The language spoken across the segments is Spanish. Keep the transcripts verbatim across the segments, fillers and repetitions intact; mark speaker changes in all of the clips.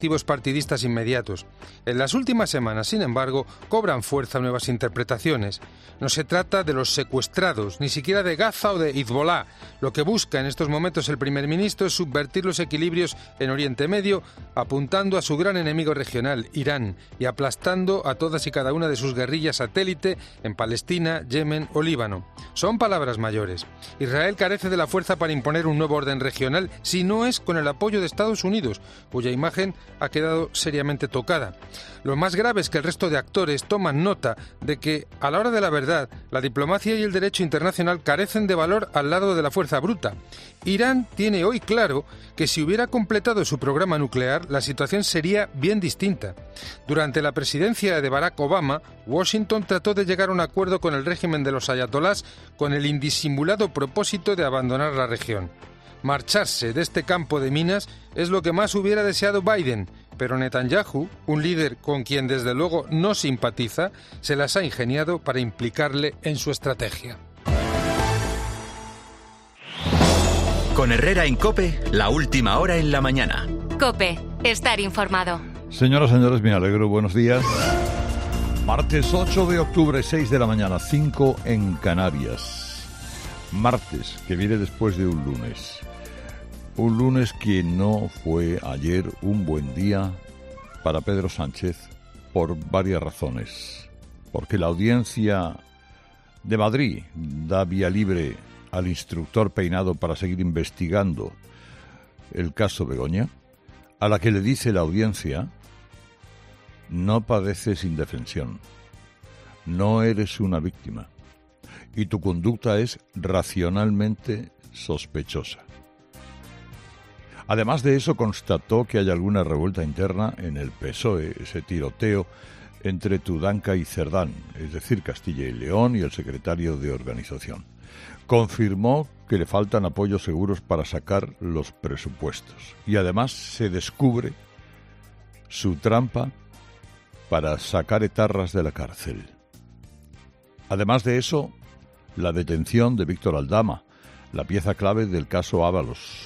Speaker 1: objetivos partidistas inmediatos. En las últimas semanas, sin embargo, cobran fuerza nuevas interpretaciones. No se trata de los secuestrados, ni siquiera de Gaza o de Hezbollah. Lo que busca en estos momentos el primer ministro es subvertir los equilibrios en Oriente Medio, apuntando a su gran enemigo regional, Irán, y aplastando a todas y cada una de sus guerrillas satélite en Palestina, Yemen o Líbano. Son palabras mayores. Israel carece de la fuerza para imponer un nuevo orden regional si no es con el apoyo de Estados Unidos, cuya imagen ha quedado seriamente tocada. Lo más grave es que el resto de actores toman nota de que, a la hora de la verdad, la diplomacia y el derecho internacional carecen de valor al lado de la fuerza bruta. Irán tiene hoy claro que si hubiera completado su programa nuclear, la situación sería bien distinta. Durante la presidencia de Barack Obama, Washington trató de llegar a un acuerdo con el régimen de los ayatolás con el indisimulado propósito de abandonar la región. Marcharse de este campo de minas es lo que más hubiera deseado Biden, pero Netanyahu, un líder con quien desde luego no simpatiza, se las ha ingeniado para implicarle en su estrategia.
Speaker 2: Con Herrera en COPE, la última hora en la mañana.
Speaker 3: COPE, estar informado.
Speaker 4: Señoras y señores, me alegro, buenos días. Martes ocho de octubre, seis de la mañana, cinco en Canarias. Martes, que viene después de un lunes. Un lunes que no fue ayer un buen día para Pedro Sánchez por varias razones. Porque la audiencia de Madrid da vía libre al instructor Peinado para seguir investigando el caso Begoña, a la que le dice la audiencia: no padeces indefensión, no eres una víctima y tu conducta es racionalmente sospechosa. Además de eso, constató que hay alguna revuelta interna en el P S O E, ese tiroteo entre Tudanca y Cerdán, es decir, Castilla y León y el secretario de organización. Confirmó que le faltan apoyos seguros para sacar los presupuestos. Y además se descubre su trampa para sacar etarras de la cárcel. Además de eso, la detención de Víctor Aldama, la pieza clave del caso Ábalos.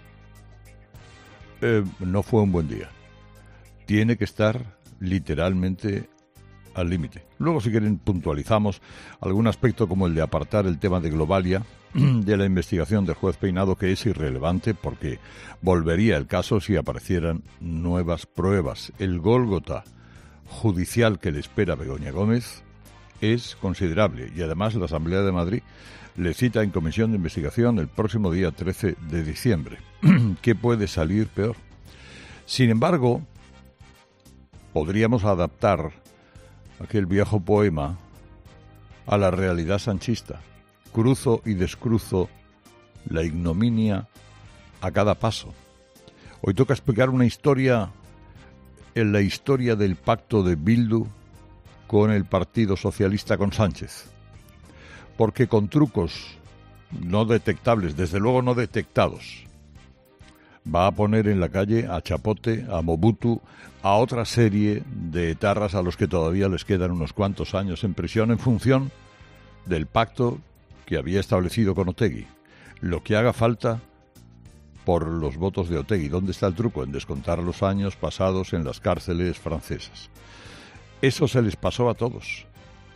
Speaker 4: Eh, no fue un buen día. Tiene que estar literalmente al límite. Luego, si quieren, puntualizamos algún aspecto como el de apartar el tema de Globalia de la investigación del juez Peinado, que es irrelevante porque volvería el caso si aparecieran nuevas pruebas. El Gólgota judicial que le espera a Begoña Gómez es considerable y además la Asamblea de Madrid le cita en comisión de investigación el próximo día trece de diciembre. ¿Qué puede salir peor? Sin embargo, podríamos adaptar aquel viejo poema a la realidad sanchista. Cruzo y descruzo la ignominia a cada paso. Hoy toca explicar una historia en la historia del pacto de Bildu con el Partido Socialista con Sánchez. Porque con trucos no detectables, desde luego no detectados, va a poner en la calle a Chapote, a Mobutu, a otra serie de etarras a los que todavía les quedan unos cuantos años en prisión en función del pacto que había establecido con Otegi. Lo que haga falta por los votos de Otegi. ¿Dónde está el truco? En descontar los años pasados en las cárceles francesas. Eso se les pasó a todos.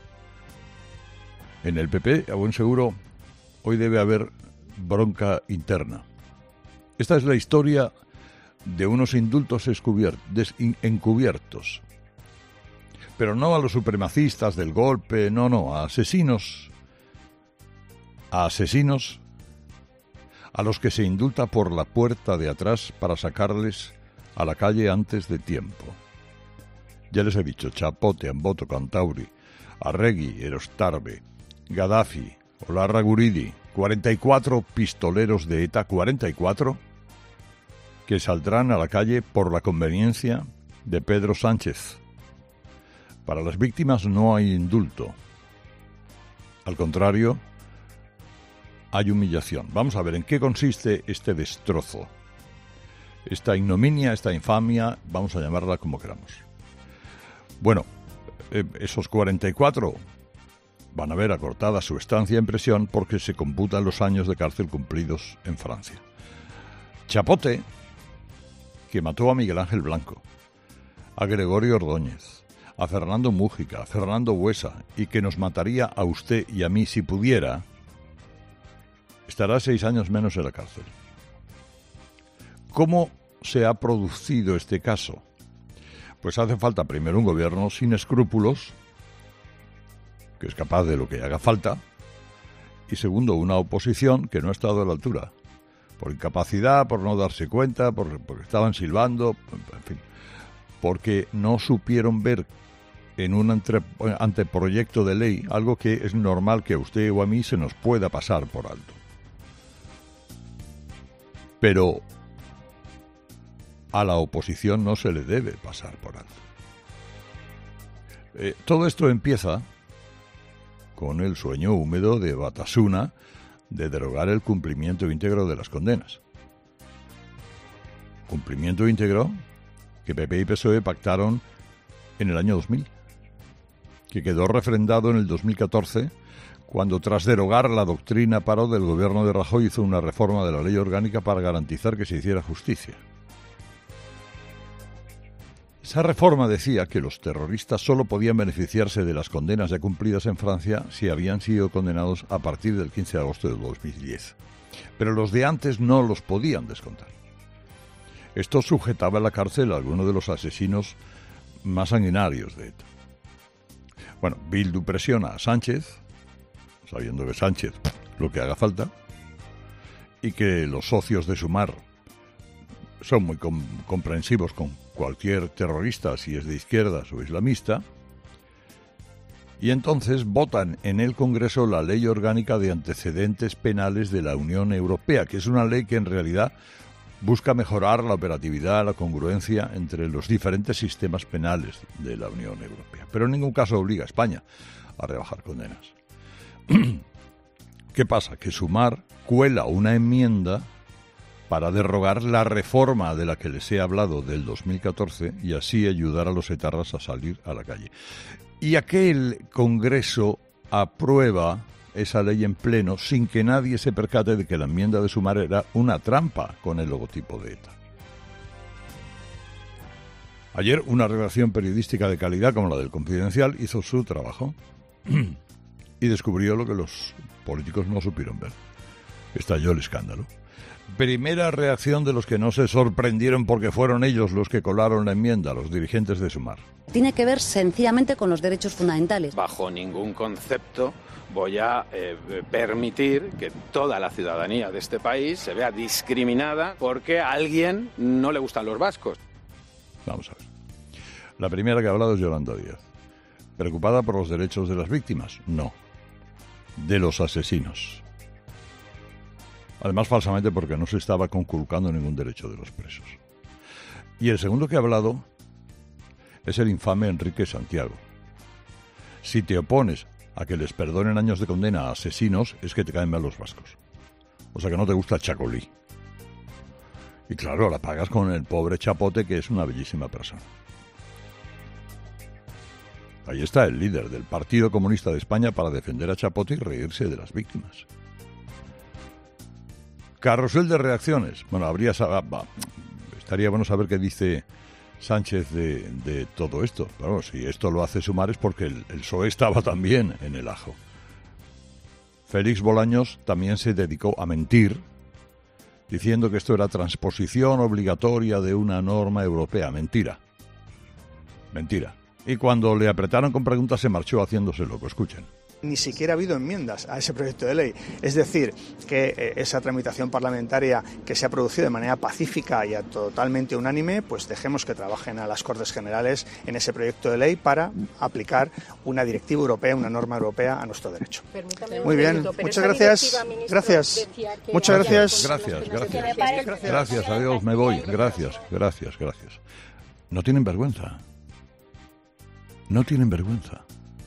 Speaker 4: En el P P, a buen seguro, hoy debe haber bronca interna. Esta es la historia de unos indultos encubiertos. Pero no a los supremacistas del golpe, no, no, a asesinos. A asesinos a los que se indulta por la puerta de atrás para sacarles a la calle antes de tiempo. Ya les he dicho, Chapote, Amboto, Cantauri, Arregui, Erostarbe, Gaddafi, Olarra Guridi, cuarenta y cuatro pistoleros de ETA, cuarenta y cuatro, que saldrán a la calle por la conveniencia de Pedro Sánchez. Para las víctimas no hay indulto. Al contrario, hay humillación. Vamos a ver en qué consiste este destrozo. Esta ignominia, esta infamia, vamos a llamarla como queramos. Bueno, eh, esos cuarenta y cuatro van a ver acortada su estancia en prisión porque se computan los años de cárcel cumplidos en Francia. Chapote que mató a Miguel Ángel Blanco, a Gregorio Ordóñez, a Fernando Mújica, a Fernando Buesa, y que nos mataría a usted y a mí si pudiera, estará seis años menos en la cárcel. ¿Cómo se ha producido este caso? Pues hace falta primero un gobierno sin escrúpulos, que es capaz de lo que haga falta, y segundo, una oposición que no ha estado a la altura, por incapacidad, por no darse cuenta, por, porque estaban silbando, en fin, porque no supieron ver en un ante, anteproyecto de ley algo que es normal que a usted o a mí se nos pueda pasar por alto. Pero a la oposición no se le debe pasar por alto. Eh, todo esto empieza con el sueño húmedo de Batasuna de derogar el cumplimiento íntegro de las condenas. Cumplimiento íntegro que P P y P S O E pactaron en el año dos mil, que quedó refrendado en el dos mil catorce, cuando tras derogar la doctrina Parot del gobierno de Rajoy hizo una reforma de la ley orgánica para garantizar que se hiciera justicia. Esa reforma decía que los terroristas solo podían beneficiarse de las condenas ya cumplidas en Francia si habían sido condenados a partir del quince de agosto de dos mil diez. Pero los de antes no los podían descontar. Esto sujetaba a la cárcel a algunos de los asesinos más sanguinarios de ETA. Bueno, Bildu presiona a Sánchez, sabiendo que Sánchez lo que haga falta, y que los socios de Sumar son muy com- comprensivos con cualquier terrorista, si es de izquierdas o islamista, y entonces votan en el Congreso la Ley Orgánica de Antecedentes Penales de la Unión Europea, que es una ley que en realidad busca mejorar la operatividad, la congruencia entre los diferentes sistemas penales de la Unión Europea, pero en ningún caso obliga a España a rebajar condenas. ¿Qué pasa? Que Sumar cuela una enmienda para derrogar la reforma de la que les he hablado del dos mil catorce y así ayudar a los etarras a salir a la calle. Y aquel Congreso aprueba esa ley en pleno sin que nadie se percate de que la enmienda de Sumar era una trampa con el logotipo de ETA. Ayer una redacción periodística de calidad como la del Confidencial hizo su trabajo y descubrió lo que los políticos no supieron ver. Estalló el escándalo. Primera reacción de los que no se sorprendieron porque fueron ellos los que colaron la enmienda, los dirigentes de Sumar.
Speaker 5: Tiene que ver sencillamente con los derechos fundamentales.
Speaker 6: Bajo ningún concepto voy a eh, permitir que toda la ciudadanía de este país se vea discriminada porque a alguien no le gustan los vascos.
Speaker 4: Vamos a ver. La primera que ha hablado es Yolanda Díaz. ¿Preocupada por los derechos de las víctimas? No. De los asesinos. Además, falsamente, porque no se estaba conculcando ningún derecho de los presos. Y el segundo que ha hablado es el infame Enrique Santiago. Si te opones a que les perdonen años de condena a asesinos, es que te caen mal los vascos. O sea que no te gusta Chacolí. Y claro, la pagas con el pobre Chapote, que es una bellísima persona. Ahí está el líder del Partido Comunista de España para defender a Chapote y reírse de las víctimas. Carrusel de reacciones. Bueno, habría estaría bueno saber qué dice Sánchez de, de todo esto. Pero si esto lo hace Sumar es porque el, el P S O E estaba también en el ajo. Félix Bolaños también se dedicó a mentir, diciendo que esto era transposición obligatoria de una norma europea. Mentira. Mentira. Y cuando le apretaron con preguntas se marchó haciéndose loco. Escuchen.
Speaker 7: Ni siquiera ha habido enmiendas a ese proyecto de ley. Es decir, que eh, esa tramitación parlamentaria que se ha producido de manera pacífica y totalmente unánime, pues dejemos que trabajen a las Cortes Generales en ese proyecto de ley para aplicar una directiva europea, una norma europea a nuestro derecho. Permítame Muy bien, minuto, muchas gracias. Gracias. Muchas gracias.
Speaker 4: Gracias, gracias. Gracias, adiós, me voy. Gracias, gracias, gracias. No tienen vergüenza. No tienen vergüenza.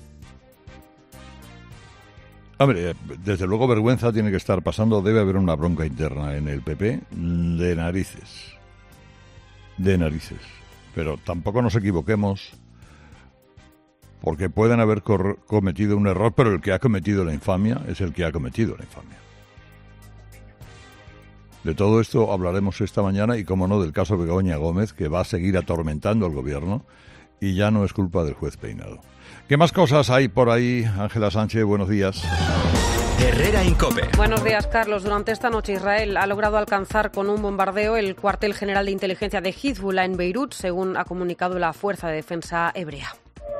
Speaker 4: Hombre, desde luego vergüenza tiene que estar pasando, debe haber una bronca interna en el P P de narices, de narices. Pero tampoco nos equivoquemos, porque pueden haber cor- cometido un error, pero el que ha cometido la infamia es el que ha cometido la infamia. De todo esto hablaremos esta mañana y, como no, del caso Begoña Gómez, que va a seguir atormentando al gobierno y ya no es culpa del juez Peinado. ¿Qué más cosas hay por ahí? Ángela Sánchez, buenos días.
Speaker 2: Herrera Incope.
Speaker 8: Buenos días, Carlos. Durante esta noche Israel ha logrado alcanzar con un bombardeo el cuartel general de inteligencia de Hezbollah en Beirut, según ha comunicado la Fuerza de Defensa hebrea.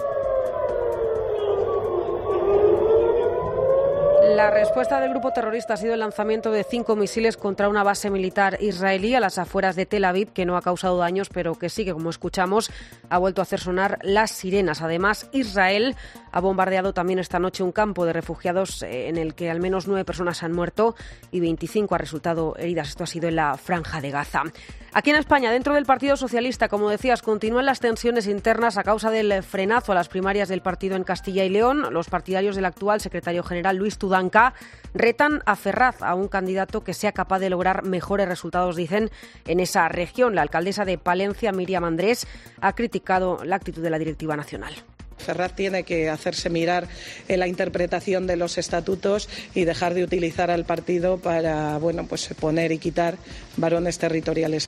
Speaker 8: La respuesta del grupo terrorista ha sido el lanzamiento de cinco misiles contra una base militar israelí a las afueras de Tel Aviv, que no ha causado daños, pero que sí que, como escuchamos, ha vuelto a hacer sonar las sirenas. Además, Israel ha bombardeado también esta noche un campo de refugiados en el que al menos nueve personas han muerto y veinticinco han resultado heridas. Esto ha sido en la Franja de Gaza. Aquí en España, dentro del Partido Socialista, como decías, continúan las tensiones internas a causa del frenazo a las primarias del partido en Castilla y León. Los partidarios del actual secretario general, Luis Tudanca, retan a Ferraz, a un candidato que sea capaz de lograr mejores resultados, dicen, en esa región. La alcaldesa de Palencia, Miriam Andrés, ha criticado la actitud de la directiva nacional.
Speaker 9: Ferraz tiene que hacerse mirar en la interpretación de los estatutos y dejar de utilizar al partido para, bueno, pues poner y quitar varones territoriales.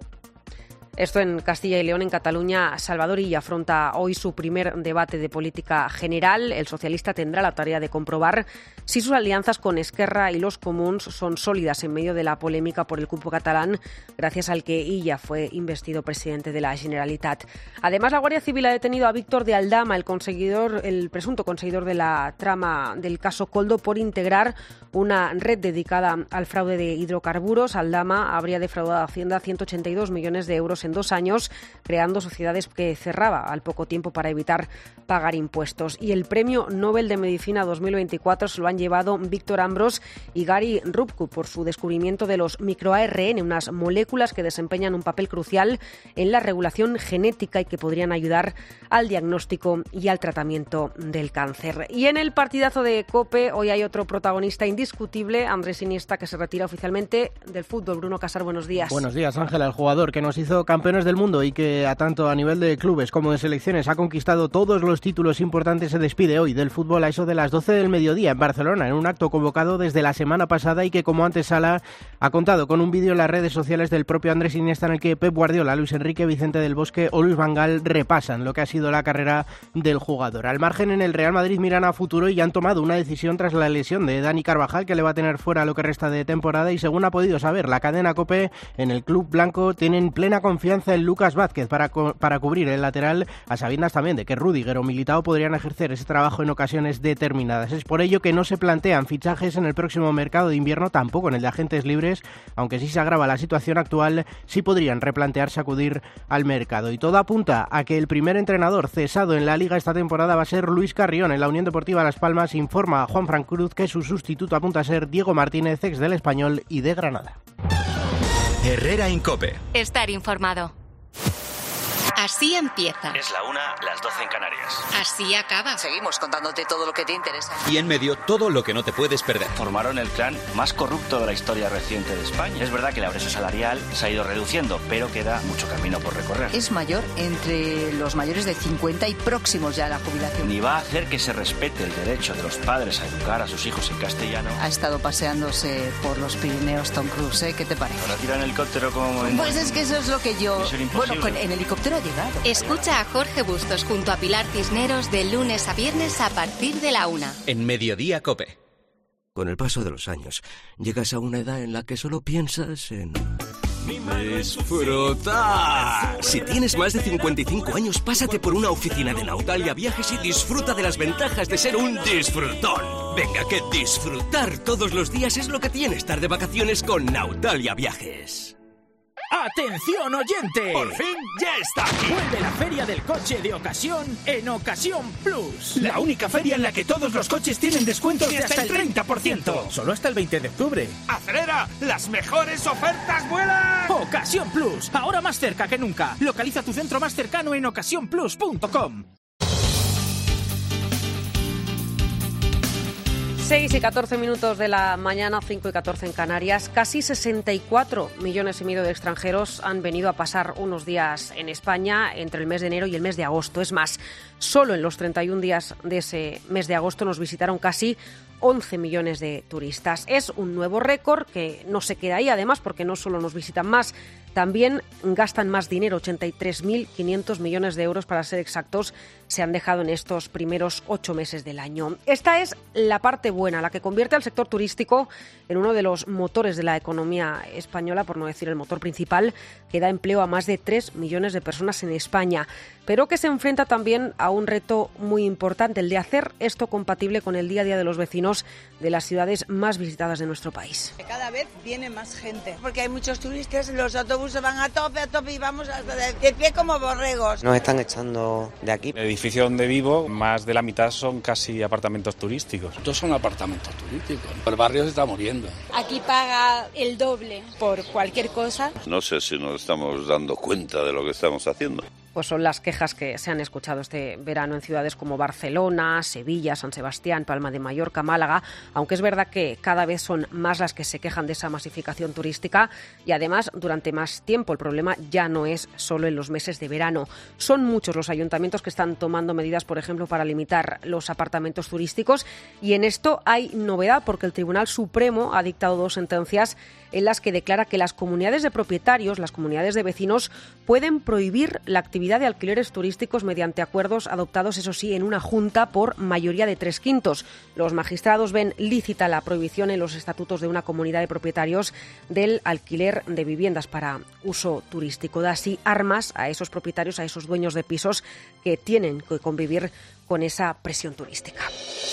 Speaker 8: Esto en Castilla y León. En Cataluña, Salvador Illa afronta hoy su primer debate de política general. El socialista tendrá la tarea de comprobar si sus alianzas con Esquerra y los Comuns son sólidas en medio de la polémica por el cupo catalán, gracias al que Illa fue investido presidente de la Generalitat. Además, la Guardia Civil ha detenido a Víctor de Aldama, el conseguidor, el presunto conseguidor de la trama del caso Koldo, por integrar una red dedicada al fraude de hidrocarburos. Aldama habría defraudado a Hacienda ciento ochenta y dos millones de euros en dos años, creando sociedades que cerraba al poco tiempo para evitar pagar impuestos. Y el Premio Nobel de Medicina dos mil veinticuatro se lo han llevado Víctor Ambros y Gary Rupku por su descubrimiento de los microA R N, unas moléculas que desempeñan un papel crucial en la regulación genética y que podrían ayudar al diagnóstico y al tratamiento del cáncer. Y en el partidazo de COPE, hoy hay otro protagonista indiscutible, Andrés Iniesta, que se retira oficialmente del fútbol. Bruno Casar, buenos días.
Speaker 10: Buenos días, Ángela, el jugador que nos hizo campeones del mundo y que a tanto a nivel de clubes como de selecciones ha conquistado todos los títulos importantes, se despide hoy del fútbol a eso de las doce del mediodía en Barcelona, en un acto convocado desde la semana pasada y que, como antesala, ha contado con un vídeo en las redes sociales del propio Andrés Iniesta en el que Pep Guardiola, Luis Enrique, Vicente del Bosque o Luis Van Gaal repasan lo que ha sido la carrera del jugador. Al margen, en el Real Madrid miran a futuro y han tomado una decisión tras la lesión de Dani Carvajal, que le va a tener fuera lo que resta de temporada, y según ha podido saber la cadena COPE, en el club blanco tienen plena confianza en Lucas Vázquez para, co- para cubrir el lateral, a sabiendas también de que Rüdiger o Militao podrían ejercer ese trabajo en ocasiones determinadas. Es por ello que no se plantean fichajes en el próximo mercado de invierno, tampoco en el de agentes libres, aunque si se agrava la situación actual, sí podrían replantearse acudir al mercado. Y todo apunta a que el primer entrenador cesado en la Liga esta temporada va a ser Luis Carrión. En la Unión Deportiva Las Palmas informa a Juan Fran Cruz que su sustituto apunta a ser Diego Martínez, ex del Español y de Granada.
Speaker 2: Herrera Incope.
Speaker 3: Estar informado. Así empieza.
Speaker 11: Es la una, las doce en Canarias.
Speaker 3: Así acaba.
Speaker 12: Seguimos contándote todo lo que te interesa.
Speaker 2: Y en medio, todo lo que no te puedes perder.
Speaker 11: Formaron el clan más corrupto de la historia reciente de España. Es verdad que la brecha salarial se ha ido reduciendo, pero queda mucho camino por recorrer.
Speaker 12: Es mayor entre los mayores de cincuenta y próximos ya a la jubilación.
Speaker 11: Ni va a hacer que se respete el derecho de los padres a educar a sus hijos en castellano.
Speaker 12: Ha estado paseándose por los Pirineos Tom Cruise, ¿eh? ¿Qué te parece?
Speaker 11: Ahora tira en helicóptero como... En...
Speaker 12: Pues es que eso es lo que yo... Bueno, con, en helicóptero ha llegado.
Speaker 3: Escucha a Jorge Bustos junto a Pilar Cisneros de lunes a viernes a partir de la una.
Speaker 2: En Mediodía COPE.
Speaker 13: Con el paso de los años, llegas a una edad en la que solo piensas en... ¡disfrutar! Si tienes más de cincuenta y cinco años, pásate por una oficina de Nautalia Viajes y disfruta de las ventajas de ser un disfrutón. Venga, que disfrutar todos los días es lo que tiene estar de vacaciones con Nautalia Viajes.
Speaker 14: ¡Atención, oyente!
Speaker 15: ¡Por fin ya está aquí!
Speaker 14: Vuelve la Feria del Coche de Ocasión en Ocasión Plus.
Speaker 15: La única feria en la que todos los coches tienen descuentos de hasta el treinta por ciento.
Speaker 14: Solo hasta el veinte de octubre.
Speaker 15: ¡Acelera! ¡Las mejores ofertas vuelan!
Speaker 14: Ocasión Plus, ahora más cerca que nunca. Localiza tu centro más cercano en ocasión plus punto com.
Speaker 8: seis y catorce minutos de la mañana, cinco y catorce en Canarias. Casi sesenta y cuatro millones y medio de extranjeros han venido a pasar unos días en España entre el mes de enero y el mes de agosto. Es más, solo en los treinta y un días de ese mes de agosto nos visitaron casi once millones de turistas. Es un nuevo récord que no se queda ahí, además, porque no solo nos visitan más, también gastan más dinero. ochenta y tres mil quinientos millones de euros, para ser exactos, se han dejado en estos primeros ocho meses del año. Esta es la parte buena, la que convierte al sector turístico en uno de los motores de la economía española, por no decir el motor principal, que da empleo a más de tres millones de personas en España, pero que se enfrenta también a un reto muy importante, el de hacer esto compatible con el día a día de los vecinos de las ciudades más visitadas de nuestro país.
Speaker 16: Cada vez viene más gente, porque hay muchos turistas, los autobuses van a tope, a tope y vamos hasta de, de pie como borregos.
Speaker 17: Nos están echando de aquí.
Speaker 18: El edificio donde vivo, más de la mitad son casi apartamentos turísticos.
Speaker 19: Estos son apartamentos turísticos. El barrio se está muriendo.
Speaker 20: Aquí paga el doble por cualquier cosa.
Speaker 21: No sé si nos estamos dando cuenta de lo que estamos haciendo.
Speaker 8: Pues son las quejas que se han escuchado este verano en ciudades como Barcelona, Sevilla, San Sebastián, Palma de Mallorca, Málaga, aunque es verdad que cada vez son más las que se quejan de esa masificación turística y además durante más tiempo. El problema ya no es solo en los meses de verano. Son muchos los ayuntamientos que están tomando medidas, por ejemplo, para limitar los apartamentos turísticos, y en esto hay novedad porque el Tribunal Supremo ha dictado dos sentencias en las que declara que las comunidades de propietarios, las comunidades de vecinos, pueden prohibir la actividad de alquileres turísticos mediante acuerdos adoptados, eso sí, en una junta por mayoría de tres quintos. Los magistrados ven lícita la prohibición en los estatutos de una comunidad de propietarios del alquiler de viviendas para uso turístico. Da así armas a esos propietarios, a esos dueños de pisos que tienen que convivir con esa presión turística.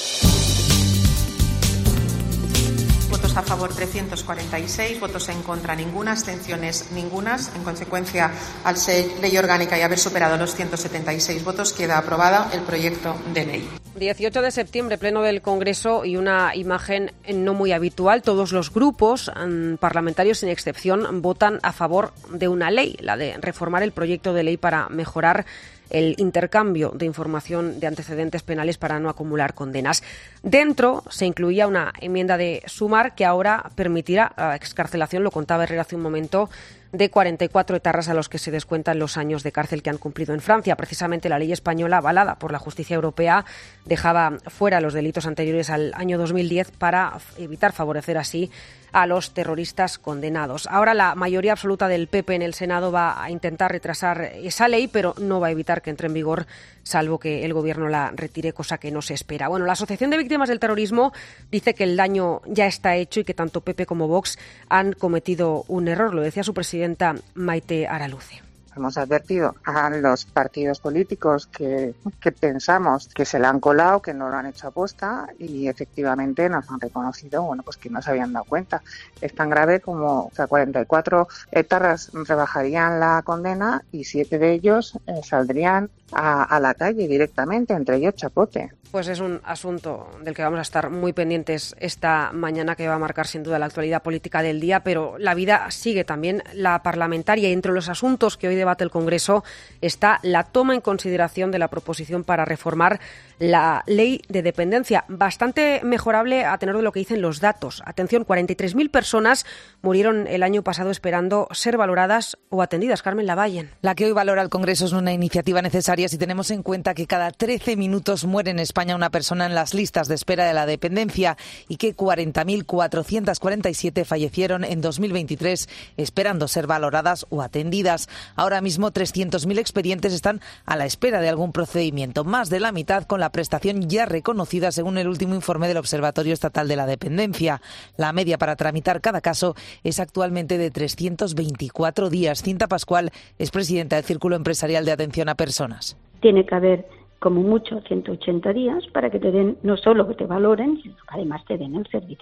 Speaker 22: Votos a favor trescientos cuarenta y seis, votos en contra ninguna, abstenciones ningunas. En consecuencia, al ser ley orgánica y haber superado los ciento setenta y seis votos, queda aprobada el proyecto de ley.
Speaker 8: dieciocho de septiembre, pleno del Congreso, y una imagen no muy habitual. Todos los grupos parlamentarios, sin excepción, votan a favor de una ley, la de reformar el proyecto de ley para mejorar el intercambio de información de antecedentes penales para no acumular condenas. Dentro se incluía una enmienda de Sumar que ahora permitirá la excarcelación, lo contaba Herrera hace un momento, de cuarenta y cuatro etarras a los que se descuentan los años de cárcel que han cumplido en Francia. Precisamente la ley española, avalada por la justicia europea, dejaba fuera los delitos anteriores al año dos mil diez para evitar favorecer así a los terroristas condenados. Ahora la mayoría absoluta del P P en el Senado va a intentar retrasar esa ley, pero no va a evitar que entre en vigor, salvo que el Gobierno la retire, cosa que no se espera. Bueno, la Asociación de Víctimas del Terrorismo dice que el daño ya está hecho y que tanto P P como Vox han cometido un error. Lo decía su presidenta Maite Araluce.
Speaker 23: Hemos advertido a los partidos políticos que, que pensamos que se la han colado, que no lo han hecho aposta, y efectivamente nos han reconocido, bueno, pues que no se habían dado cuenta. Es tan grave como, o sea, cuarenta y cuatro etarras rebajarían la condena y siete de ellos eh, saldrían a, a la calle directamente, entre ellos chapote.
Speaker 8: Pues es un asunto del que vamos a estar muy pendientes esta mañana, que va a marcar sin duda la actualidad política del día, pero la vida sigue también, la parlamentaria, y entre los asuntos que hoy debate el Congreso está la toma en consideración de la proposición para reformar la ley de dependencia, bastante mejorable a tenor de lo que dicen los datos. Atención, cuarenta y tres mil personas murieron el año pasado esperando ser valoradas o atendidas. Carmen Lavallen.
Speaker 24: La que hoy valora el Congreso es una iniciativa necesaria si tenemos en cuenta que cada trece minutos muere en España una persona en las listas de espera de la dependencia y que cuarenta mil cuatrocientos cuarenta y siete fallecieron en dos mil veintitrés esperando ser valoradas o atendidas. Ahora mismo trescientos mil expedientes están a la espera de algún procedimiento, más de la mitad con la prestación ya reconocida según el último informe del Observatorio Estatal de la Dependencia. La media para tramitar cada caso es actualmente de trescientos veinticuatro días. Cinta Pascual es presidenta del Círculo Empresarial de Atención a Personas.
Speaker 25: Tiene que haber como mucho ciento ochenta días para que te den, no solo que te valoren, sino que además te den el servicio.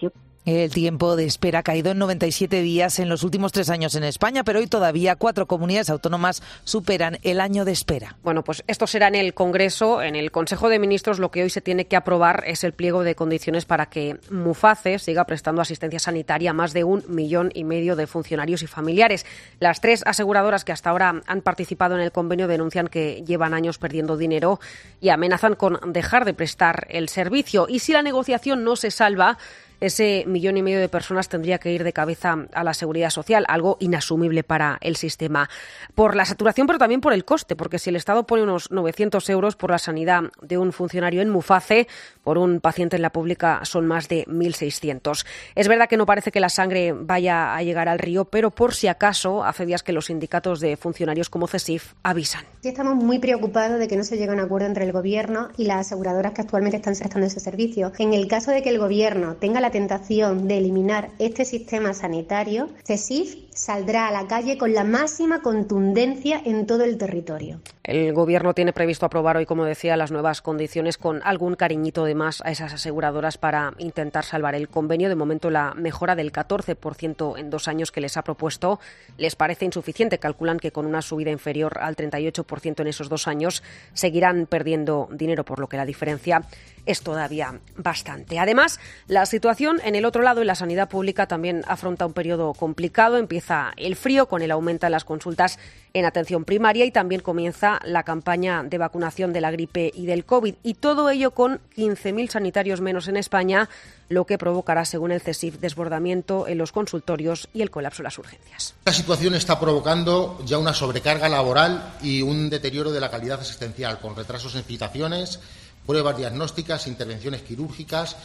Speaker 24: El tiempo de espera ha caído en noventa y siete días en los últimos tres años en España, pero hoy todavía cuatro comunidades autónomas superan el año de espera.
Speaker 8: Bueno, pues esto será en el Congreso. En el Consejo de Ministros lo que hoy se tiene que aprobar es el pliego de condiciones para que Muface siga prestando asistencia sanitaria a más de un millón y medio de funcionarios y familiares. Las tres aseguradoras que hasta ahora han participado en el convenio denuncian que llevan años perdiendo dinero y amenazan con dejar de prestar el servicio. Y si la negociación no se salva, ese millón y medio de personas tendría que ir de cabeza a la Seguridad Social, algo inasumible para el sistema. Por la saturación, pero también por el coste, porque si el Estado pone unos novecientos euros por la sanidad de un funcionario en Muface, por un paciente en la pública son más de mil seiscientos. Es verdad que no parece que la sangre vaya a llegar al río, pero por si acaso, hace días que los sindicatos de funcionarios como CESIF avisan.
Speaker 1: Sí, estamos muy preocupados de que no se llegue a un acuerdo entre el Gobierno y las aseguradoras que actualmente están prestando ese servicio. En el caso de que el Gobierno tenga la tentación de eliminar este sistema sanitario, CESIF saldrá a la calle con la máxima contundencia en todo el territorio.
Speaker 8: El Gobierno tiene previsto aprobar hoy, como decía, las nuevas condiciones con algún cariñito de más a esas aseguradoras para intentar salvar el convenio. De momento, la mejora del catorce por ciento en dos años que les ha propuesto les parece insuficiente. Calculan que con una subida inferior al treinta y ocho por ciento en esos dos años seguirán perdiendo dinero, por lo que la diferencia es todavía bastante. Además, la situación en el otro lado, en la sanidad pública, también afronta un periodo complicado. Empieza el frío con el aumento de las consultas en atención primaria y también comienza la campaña de vacunación de la gripe y del COVID. Y todo ello con quince mil sanitarios menos en España, lo que provocará, según el CESIF, desbordamiento en los consultorios y el colapso de las urgencias.
Speaker 4: La situación está provocando ya una sobrecarga laboral y un deterioro de la calidad asistencial, con retrasos en citaciones, pruebas diagnósticas, intervenciones quirúrgicas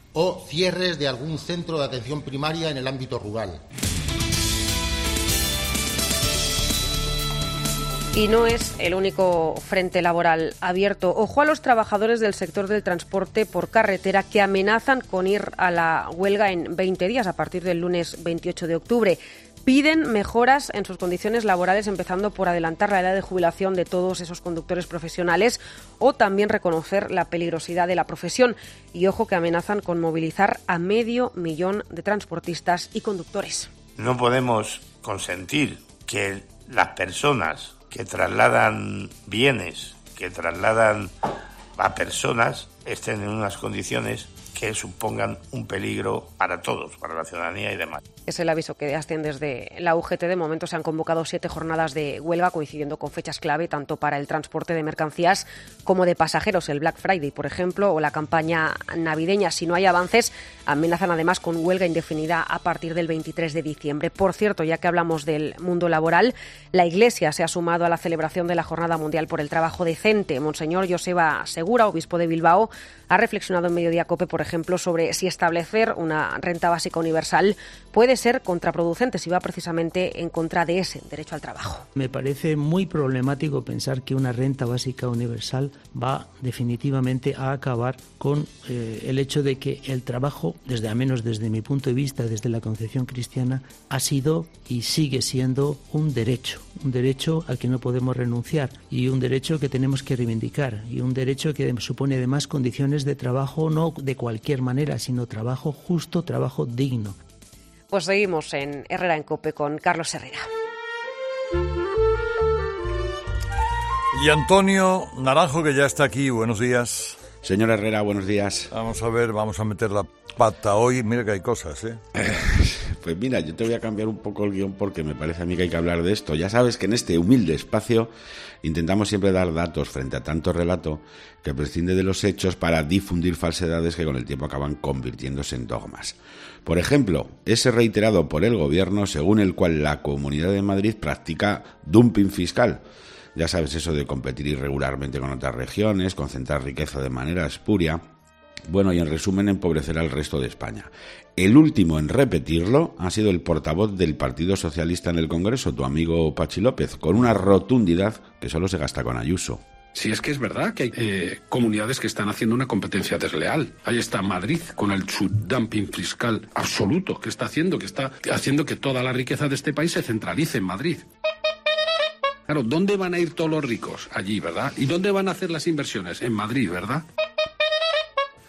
Speaker 4: o cierres de algún centro de atención primaria en el ámbito rural.
Speaker 8: Y no es el único frente laboral abierto. Ojo a los trabajadores del sector del transporte por carretera que amenazan con ir a la huelga en veinte días, a partir del lunes veintiocho de octubre. Piden mejoras en sus condiciones laborales, empezando por adelantar la edad de jubilación de todos esos conductores profesionales o también reconocer la peligrosidad de la profesión. Y ojo que amenazan con movilizar a medio millón de transportistas y conductores.
Speaker 5: No podemos consentir que las personas que trasladan bienes, que trasladan a personas, estén en unas condiciones que supongan un peligro para todos, para la ciudadanía y demás.
Speaker 8: Es el aviso que hacen desde la U G T. De momento se han convocado siete jornadas de huelga, coincidiendo con fechas clave tanto para el transporte de mercancías como de pasajeros, el Black Friday, por ejemplo, o la campaña navideña. Si no hay avances, amenazan además con huelga indefinida a partir del veintitrés de diciembre. Por cierto, ya que hablamos del mundo laboral, la Iglesia se ha sumado a la celebración de la Jornada Mundial por el Trabajo Decente. Monseñor Joseba Segura, obispo de Bilbao, ha reflexionado en Mediodía COPE, por ejemplo, sobre si establecer una renta básica universal puede ser contraproducente si va precisamente en contra de ese derecho al trabajo.
Speaker 6: Me parece muy problemático pensar que una renta básica universal va definitivamente a acabar con eh, el hecho de que el trabajo, desde al menos desde mi punto de vista, desde la concepción cristiana, ha sido y sigue siendo un derecho, un derecho al que no podemos renunciar y un derecho que tenemos que reivindicar y un derecho que supone además condiciones de trabajo no de cualquier manera, sino trabajo justo, trabajo digno.
Speaker 8: Pues seguimos en Herrera en COPE con Carlos Herrera.
Speaker 7: Y Antonio Naranjo, que ya está aquí. Buenos días.
Speaker 26: Señor Herrera, buenos días.
Speaker 7: Vamos a ver, vamos a meter la pata hoy. Mira que hay cosas, ¿eh?
Speaker 26: Pues mira, yo te voy a cambiar un poco el guión porque me parece a mí que hay que hablar de esto. Ya sabes que en este humilde espacio intentamos siempre dar datos frente a tanto relato que prescinde de los hechos para difundir falsedades que con el tiempo acaban convirtiéndose en dogmas. Por ejemplo, ese reiterado por el Gobierno según el cual la Comunidad de Madrid practica dumping fiscal. Ya sabes, eso de competir irregularmente con otras regiones, concentrar riqueza de manera espuria. Bueno, y en resumen, empobrecer al resto de España. El último en repetirlo ha sido el portavoz del Partido Socialista en el Congreso, tu amigo Pachi López, con una rotundidad que solo se gasta con Ayuso.
Speaker 19: Si es que es verdad que hay eh, comunidades que están haciendo una competencia desleal. Ahí está Madrid con el dumping fiscal absoluto que está haciendo, que está haciendo que toda la riqueza de este país se centralice en Madrid. Claro, ¿dónde van a ir todos los ricos? Allí, ¿verdad? ¿Y dónde van a hacer las inversiones? En Madrid, ¿verdad?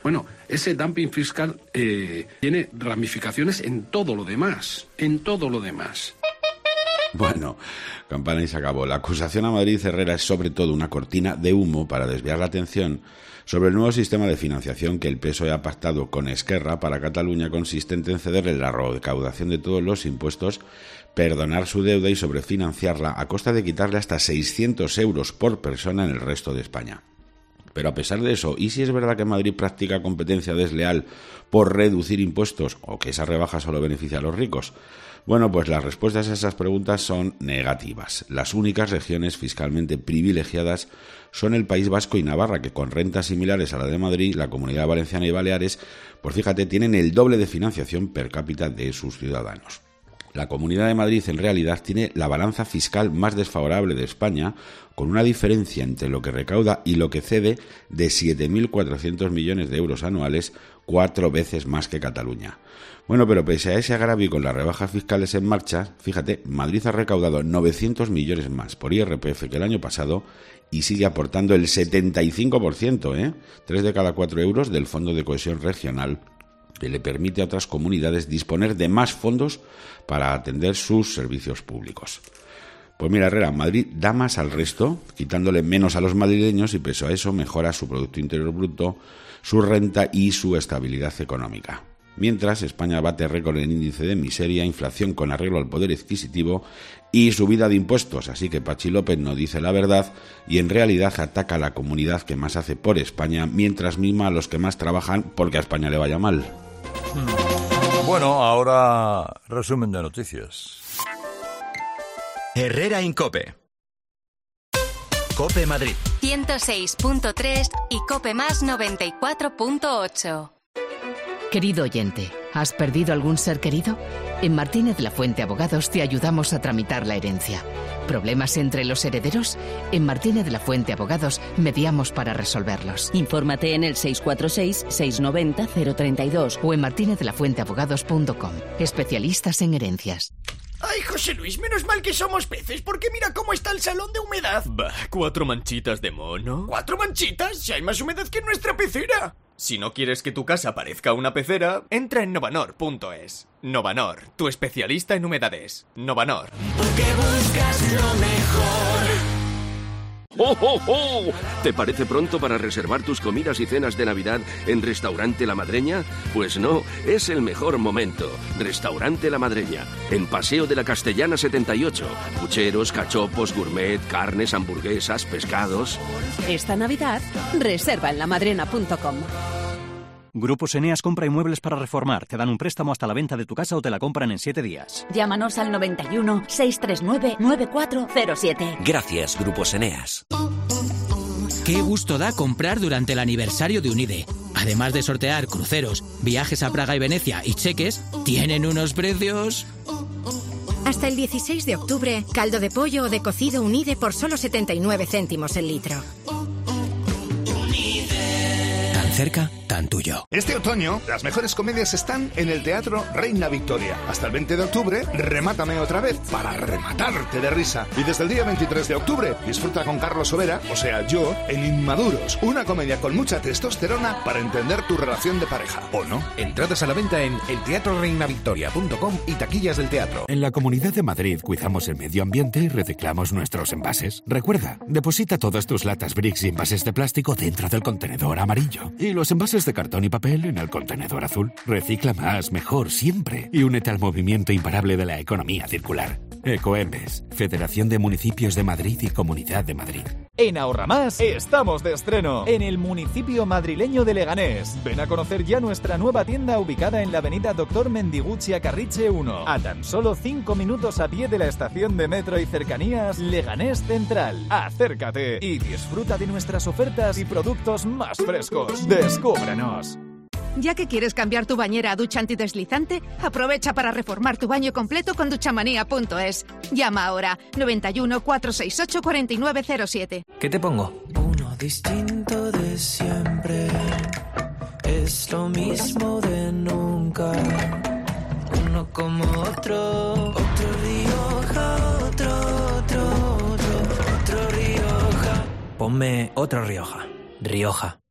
Speaker 19: Bueno, ese dumping fiscal eh, tiene ramificaciones en todo lo demás, en todo lo demás.
Speaker 26: Bueno, campana y se acabó. La acusación a Madrid Herrera es sobre todo una cortina de humo para desviar la atención sobre el nuevo sistema de financiación que el P S O E ha pactado con Esquerra para Cataluña, consistente en cederle la recaudación de todos los impuestos, perdonar su deuda y sobrefinanciarla a costa de quitarle hasta seiscientos euros por persona en el resto de España. Pero a pesar de eso, ¿y si es verdad que Madrid practica competencia desleal por reducir impuestos o que esa rebaja solo beneficia a los ricos? Bueno, pues las respuestas a esas preguntas son negativas. Las únicas regiones fiscalmente privilegiadas son el País Vasco y Navarra, que con rentas similares a la de Madrid, la Comunidad Valenciana y Baleares, pues fíjate, tienen el doble de financiación per cápita de sus ciudadanos. La Comunidad de Madrid en realidad tiene la balanza fiscal más desfavorable de España, con una diferencia entre lo que recauda y lo que cede de siete mil cuatrocientos millones de euros anuales, cuatro veces más que Cataluña. Bueno, pero pese a ese agravio con las rebajas fiscales en marcha, fíjate, Madrid ha recaudado novecientos millones más por I R P F que el año pasado y sigue aportando el setenta y cinco por ciento, ¿eh? tres de cada cuatro euros del Fondo de Cohesión Regional, que le permite a otras comunidades disponer de más fondos para atender sus servicios públicos. Pues mira, Herrera, Madrid da más al resto, quitándole menos a los madrileños y pese a eso mejora su Producto Interior Bruto, su renta y su estabilidad económica. Mientras, España bate récord en índice de miseria, inflación con arreglo al poder adquisitivo y subida de impuestos, así que Pachi López no dice la verdad y en realidad ataca a la comunidad que más hace por España, mientras mima a los que más trabajan porque a España le vaya mal.
Speaker 7: Bueno, ahora resumen de noticias.
Speaker 2: Herrera Incope. Cope Madrid.
Speaker 3: ciento seis punto tres y Cope Más noventa y cuatro punto ocho.
Speaker 9: Querido oyente, ¿has perdido algún ser querido? En Martínez Lafuente Abogados te ayudamos a tramitar la herencia. ¿Problemas entre los herederos? En Martínez Lafuente Abogados mediamos para resolverlos.
Speaker 10: Infórmate en el seis cuatro seis, seis nueve cero, cero tres dos
Speaker 9: o en martinez la fuente abogados punto com. Especialistas en herencias.
Speaker 11: Ay, José Luis, menos mal que somos peces, porque mira cómo está el salón de humedad.
Speaker 12: Bah, cuatro manchitas de mono.
Speaker 11: ¿Cuatro manchitas? Si hay más humedad que en nuestra pecera.
Speaker 12: Si no quieres que tu casa parezca una pecera, entra en novanor punto es. Novanor, tu especialista en humedades. Novanor.
Speaker 11: Porque buscas lo mejor.
Speaker 13: ¡Oh, oh, oh! ¿Te parece pronto para reservar tus comidas y cenas de Navidad en Restaurante La Madreña? Pues no, es el mejor momento. Restaurante La Madreña, en Paseo de la Castellana setenta y ocho. Pucheros, cachopos, gourmet, carnes, hamburguesas, pescados.
Speaker 10: Esta Navidad, reserva en lamadrena punto com.
Speaker 27: Grupos Eneas compra inmuebles para reformar. Te dan un préstamo hasta la venta de tu casa o te la compran en siete días.
Speaker 10: Llámanos al noventa y uno, seiscientos treinta y nueve, noventa y cuatro cero siete.
Speaker 2: Gracias, Grupos Eneas.
Speaker 28: Qué gusto da comprar durante el aniversario de Unide. Además de sortear cruceros, viajes a Praga y Venecia y cheques, tienen unos precios...
Speaker 29: Hasta el dieciséis de octubre, caldo de pollo o de cocido Unide por solo setenta y nueve céntimos el litro.
Speaker 28: Cerca, tan tuyo.
Speaker 30: Este otoño, las mejores comedias están en el Teatro Reina Victoria. Hasta el veinte de octubre, remátame otra vez para rematarte de risa. Y desde el día veintitrés de octubre, disfruta con Carlos Sobera, o sea, yo, en Inmaduros, una comedia con mucha testosterona para entender tu relación de pareja, ¿o no?
Speaker 31: Entradas a la venta en el teatro reina victoria punto com y taquillas del teatro.
Speaker 32: En la Comunidad de Madrid cuidamos el medio ambiente y reciclamos nuestros envases. Recuerda, deposita todas tus latas Brix y envases de plástico dentro del contenedor amarillo. Y los envases de cartón y papel en el contenedor azul. Recicla más, mejor, siempre. Y únete al movimiento imparable de la economía circular. Ecoembes, Federación de Municipios de Madrid y Comunidad de Madrid.
Speaker 33: En Ahorra Más estamos de estreno en el municipio madrileño de Leganés. Ven a conocer ya nuestra nueva tienda ubicada en la avenida Doctor Mendiguchi Acarriche uno, a tan solo cinco minutos a pie de la estación de metro y cercanías Leganés Central. Acércate y disfruta de nuestras ofertas y productos más frescos. ¡Descúbrenos!
Speaker 29: Ya que quieres cambiar tu bañera a ducha antideslizante, aprovecha para reformar tu baño completo con duchamanía punto es. Llama ahora noventa y uno, cuatrocientos sesenta y ocho, cuarenta y nueve cero siete.
Speaker 34: ¿Qué te pongo?
Speaker 35: Uno distinto de siempre, es lo mismo de nunca. Uno como otro, otro Rioja, otro, otro, otro, otro Rioja.
Speaker 34: Ponme otro Rioja. Rioja.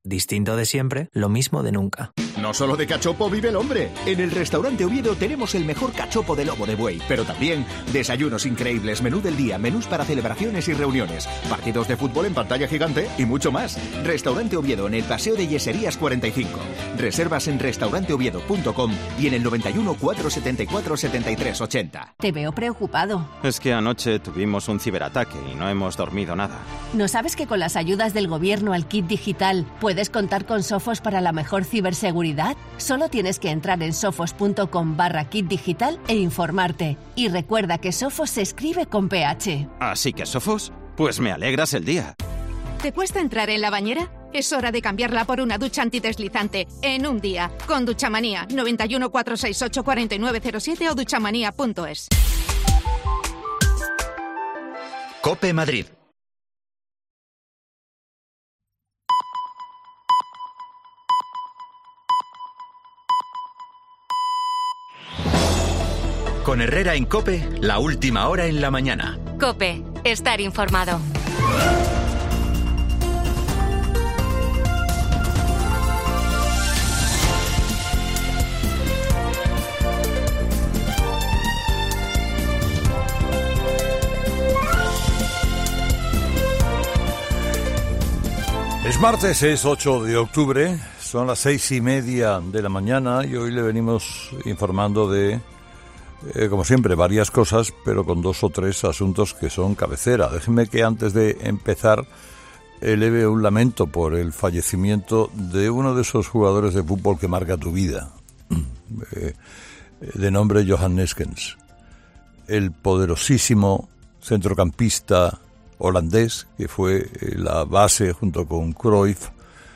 Speaker 1: Distinto de siempre, lo mismo de nunca.
Speaker 31: No solo de cachopo vive el hombre. En el restaurante Oviedo tenemos el mejor cachopo de lomo de buey, pero también desayunos increíbles, menú del día, menús para celebraciones y reuniones, partidos de fútbol en pantalla gigante y mucho más. Restaurante Oviedo en el Paseo de Yeserías cuarenta y cinco. Reservas en restaurante oviedo punto com y en el noventa y uno, cuatrocientos setenta y cuatro, setenta y tres ochenta.
Speaker 10: Te veo preocupado.
Speaker 27: Es que anoche tuvimos un ciberataque y no hemos dormido nada.
Speaker 10: ¿No sabes que con las ayudas del gobierno al kit digital puedes contar con Sofos para la mejor ciberseguridad? Solo tienes que entrar en sofos.com barra kit digital e informarte. Y recuerda que Sofos se escribe con P H.
Speaker 27: ¿Así que Sofos? Pues me alegras el día.
Speaker 29: ¿Te cuesta entrar en la bañera? Es hora de cambiarla por una ducha antideslizante en un día. Con Duchamanía, noventa y uno, cuatrocientos sesenta y ocho, cuarenta y nueve cero siete o duchamanía punto es.
Speaker 4: COPE Madrid. Con Herrera en COPE, la última hora en la mañana.
Speaker 3: COPE, estar informado.
Speaker 7: Es martes, es ocho de octubre, son las seis y media de la mañana y hoy le venimos informando de, eh, como siempre, varias cosas, pero con dos o tres asuntos que son cabecera. Déjeme que antes de empezar eleve un lamento por el fallecimiento de uno de esos jugadores de fútbol que marca tu vida, eh, de nombre Johan Neeskens, el poderosísimo centrocampista holandés, que fue la base junto con Cruyff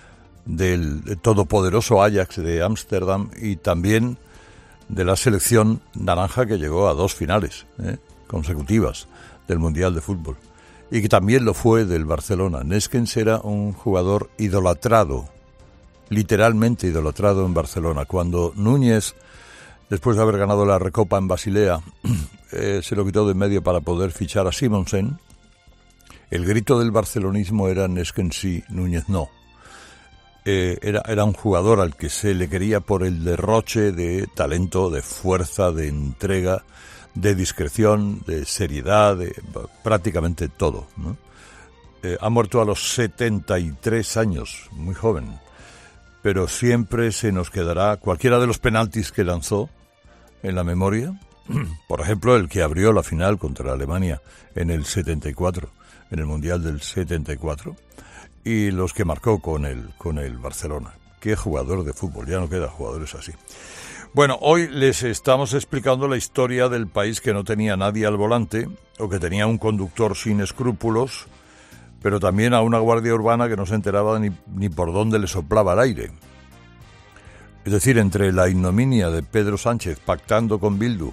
Speaker 7: del todopoderoso Ajax de Ámsterdam y también de la selección naranja que llegó a dos finales ¿eh? consecutivas del Mundial de Fútbol y que también lo fue del Barcelona. Neeskens era un jugador idolatrado, literalmente idolatrado en Barcelona. Cuando Núñez, después de haber ganado la Recopa en Basilea, eh, se lo quitó de en medio para poder fichar a Simonsen, el grito del barcelonismo era Neeskens sí, Núñez no. Eh, era, era un jugador al que se le quería por el derroche de talento, de fuerza, de entrega, de discreción, de seriedad, de prácticamente todo, ¿no? Eh, ha muerto a los setenta y tres años, muy joven, pero siempre se nos quedará cualquiera de los penaltis que lanzó en la memoria, por ejemplo, el que abrió la final contra Alemania en el setenta y cuatro. En el Mundial del setenta y cuatro, y los que marcó con el, con el Barcelona. Qué jugador de fútbol, ya no quedan jugadores así. Bueno, hoy les estamos explicando la historia del país que no tenía nadie al volante, o que tenía un conductor sin escrúpulos, pero también a una guardia urbana que no se enteraba ni, ni por dónde le soplaba el aire. Es decir, entre la ignominia de Pedro Sánchez pactando con Bildu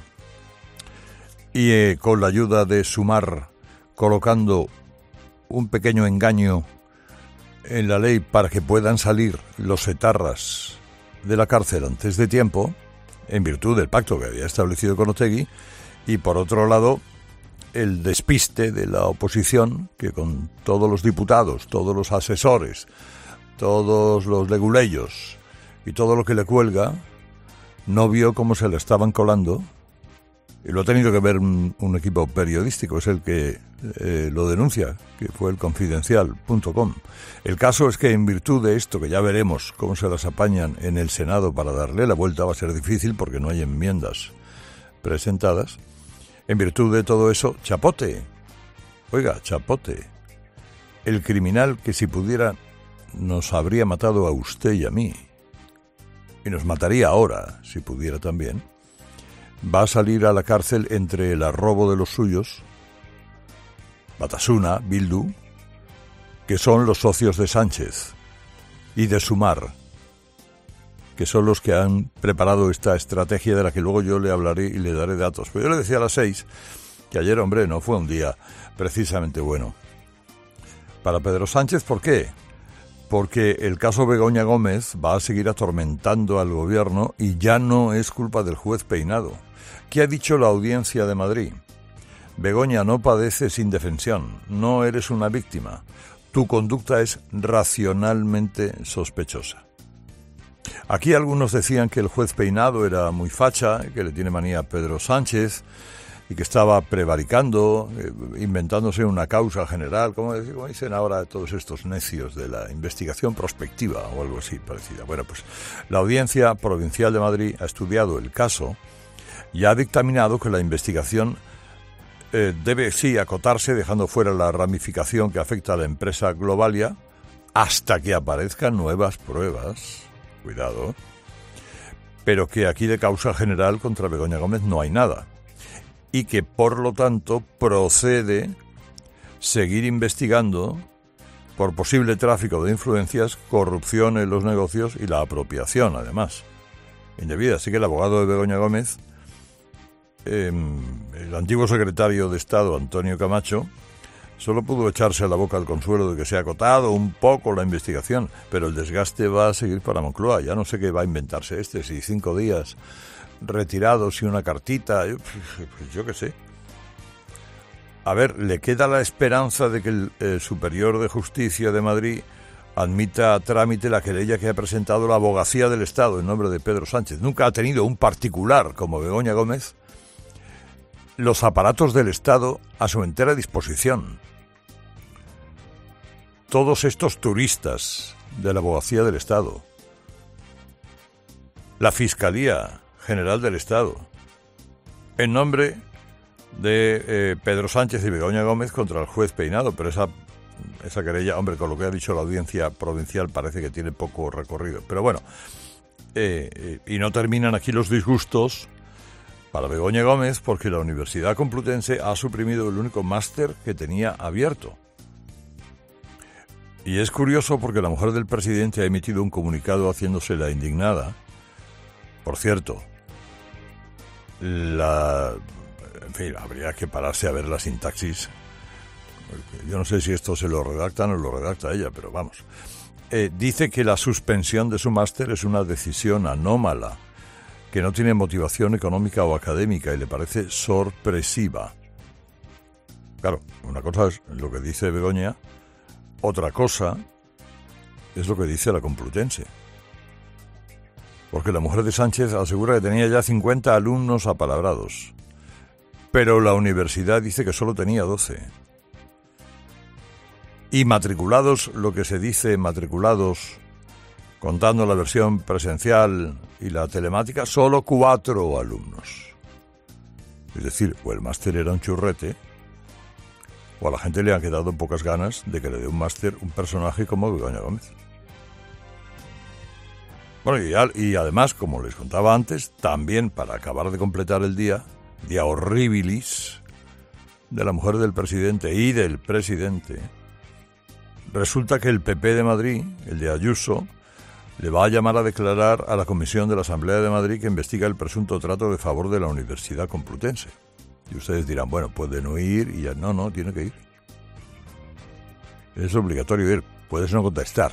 Speaker 7: y eh, con la ayuda de Sumar colocando un pequeño engaño en la ley para que puedan salir los etarras de la cárcel antes de tiempo, en virtud del pacto que había establecido con Otegi, y por otro lado el despiste de la oposición, que con todos los diputados, todos los asesores, todos los leguleyos y todo lo que le cuelga, no vio cómo se le estaban colando. Y lo ha tenido que ver un, un equipo periodístico, es el que eh, lo denuncia, que fue el confidencial punto com. El caso es que en virtud de esto, que ya veremos cómo se las apañan en el Senado para darle la vuelta, va a ser difícil porque no hay enmiendas presentadas. En virtud de todo eso, chapote, oiga, chapote, el criminal que si pudiera nos habría matado a usted y a mí, y nos mataría ahora, si pudiera también, va a salir a la cárcel entre el arrobo de los suyos, Batasuna, Bildu, que son los socios de Sánchez, y de Sumar, que son los que han preparado esta estrategia de la que luego yo le hablaré y le daré datos. Pero yo le decía a las seis que ayer, hombre, no fue un día precisamente bueno para Pedro Sánchez. ¿Por qué? Porque el caso Begoña Gómez va a seguir atormentando al gobierno y ya no es culpa del juez Peinado. ¿Qué ha dicho la Audiencia de Madrid? Begoña, no padeces indefensión, no eres una víctima. tu conducta es racionalmente sospechosa. Aquí algunos decían que el juez Peinado era muy facha, que le tiene manía a Pedro Sánchez y que estaba prevaricando, eh, inventándose una causa general, como, como dicen ahora todos estos necios de la investigación prospectiva o algo así parecida. Bueno, pues la Audiencia Provincial de Madrid ha estudiado el caso y ha dictaminado que la investigación eh, debe, sí, acotarse, dejando fuera la ramificación que afecta a la empresa Globalia hasta que aparezcan nuevas pruebas. Cuidado. Pero que aquí de causa general contra Begoña Gómez no hay nada. Y que, por lo tanto, procede seguir investigando por posible tráfico de influencias, corrupción en los negocios y la apropiación, además, indebida. Así que el abogado de Begoña Gómez, eh, el antiguo secretario de Estado, Antonio Camacho, solo pudo echarse a la boca el consuelo de que se ha acotado un poco la investigación, pero el desgaste va a seguir para Moncloa. Ya no sé qué va a inventarse este, si cinco días retirados y una cartita, yo, yo qué sé. A ver, le queda la esperanza de que el eh, Superior de Justicia de Madrid admita a trámite la querella que ha presentado la Abogacía del Estado en nombre de Pedro Sánchez. Nunca ha tenido un particular como Begoña Gómez los aparatos del Estado a su entera disposición. Todos estos turistas de la Abogacía del Estado, la Fiscalía General del Estado, en nombre de eh, Pedro Sánchez y Begoña Gómez contra el juez Peinado, pero esa, esa querella, hombre, con lo que ha dicho la Audiencia Provincial parece que tiene poco recorrido. Pero bueno, eh, eh, y no terminan aquí los disgustos para Begoña Gómez porque la Universidad Complutense ha suprimido el único máster que tenía abierto. Y es curioso porque la mujer del presidente ha emitido un comunicado haciéndose la indignada. Por cierto, la... en fin, habría que pararse a ver la sintaxis. Yo no sé si esto se lo redactan o lo redacta ella, pero vamos. Eh, dice que la suspensión de su máster es una decisión anómala, que no tiene motivación económica o académica y le parece sorpresiva. Claro, una cosa es lo que dice Begoña, otra cosa es lo que dice la Complutense. Porque la mujer de Sánchez asegura que tenía ya cincuenta alumnos apalabrados, pero la universidad dice que solo tenía doce. Y matriculados, lo que se dice matriculados, contando la versión presencial y la telemática, solo cuatro alumnos. Es decir, o el máster era un churrete, o a la gente le han quedado pocas ganas de que le dé un máster un personaje como Begoña Gómez. Bueno, y, al, y además, como les contaba antes, también para acabar de completar el día, día horribilis de la mujer del presidente y del presidente, resulta que el P P de Madrid, el de Ayuso, le va a llamar a declarar a la Comisión de la Asamblea de Madrid que investiga el presunto trato de favor de la Universidad Complutense. Y ustedes dirán, bueno, pueden no ir y ya. No, no, tiene que ir. Es obligatorio ir, puedes no contestar.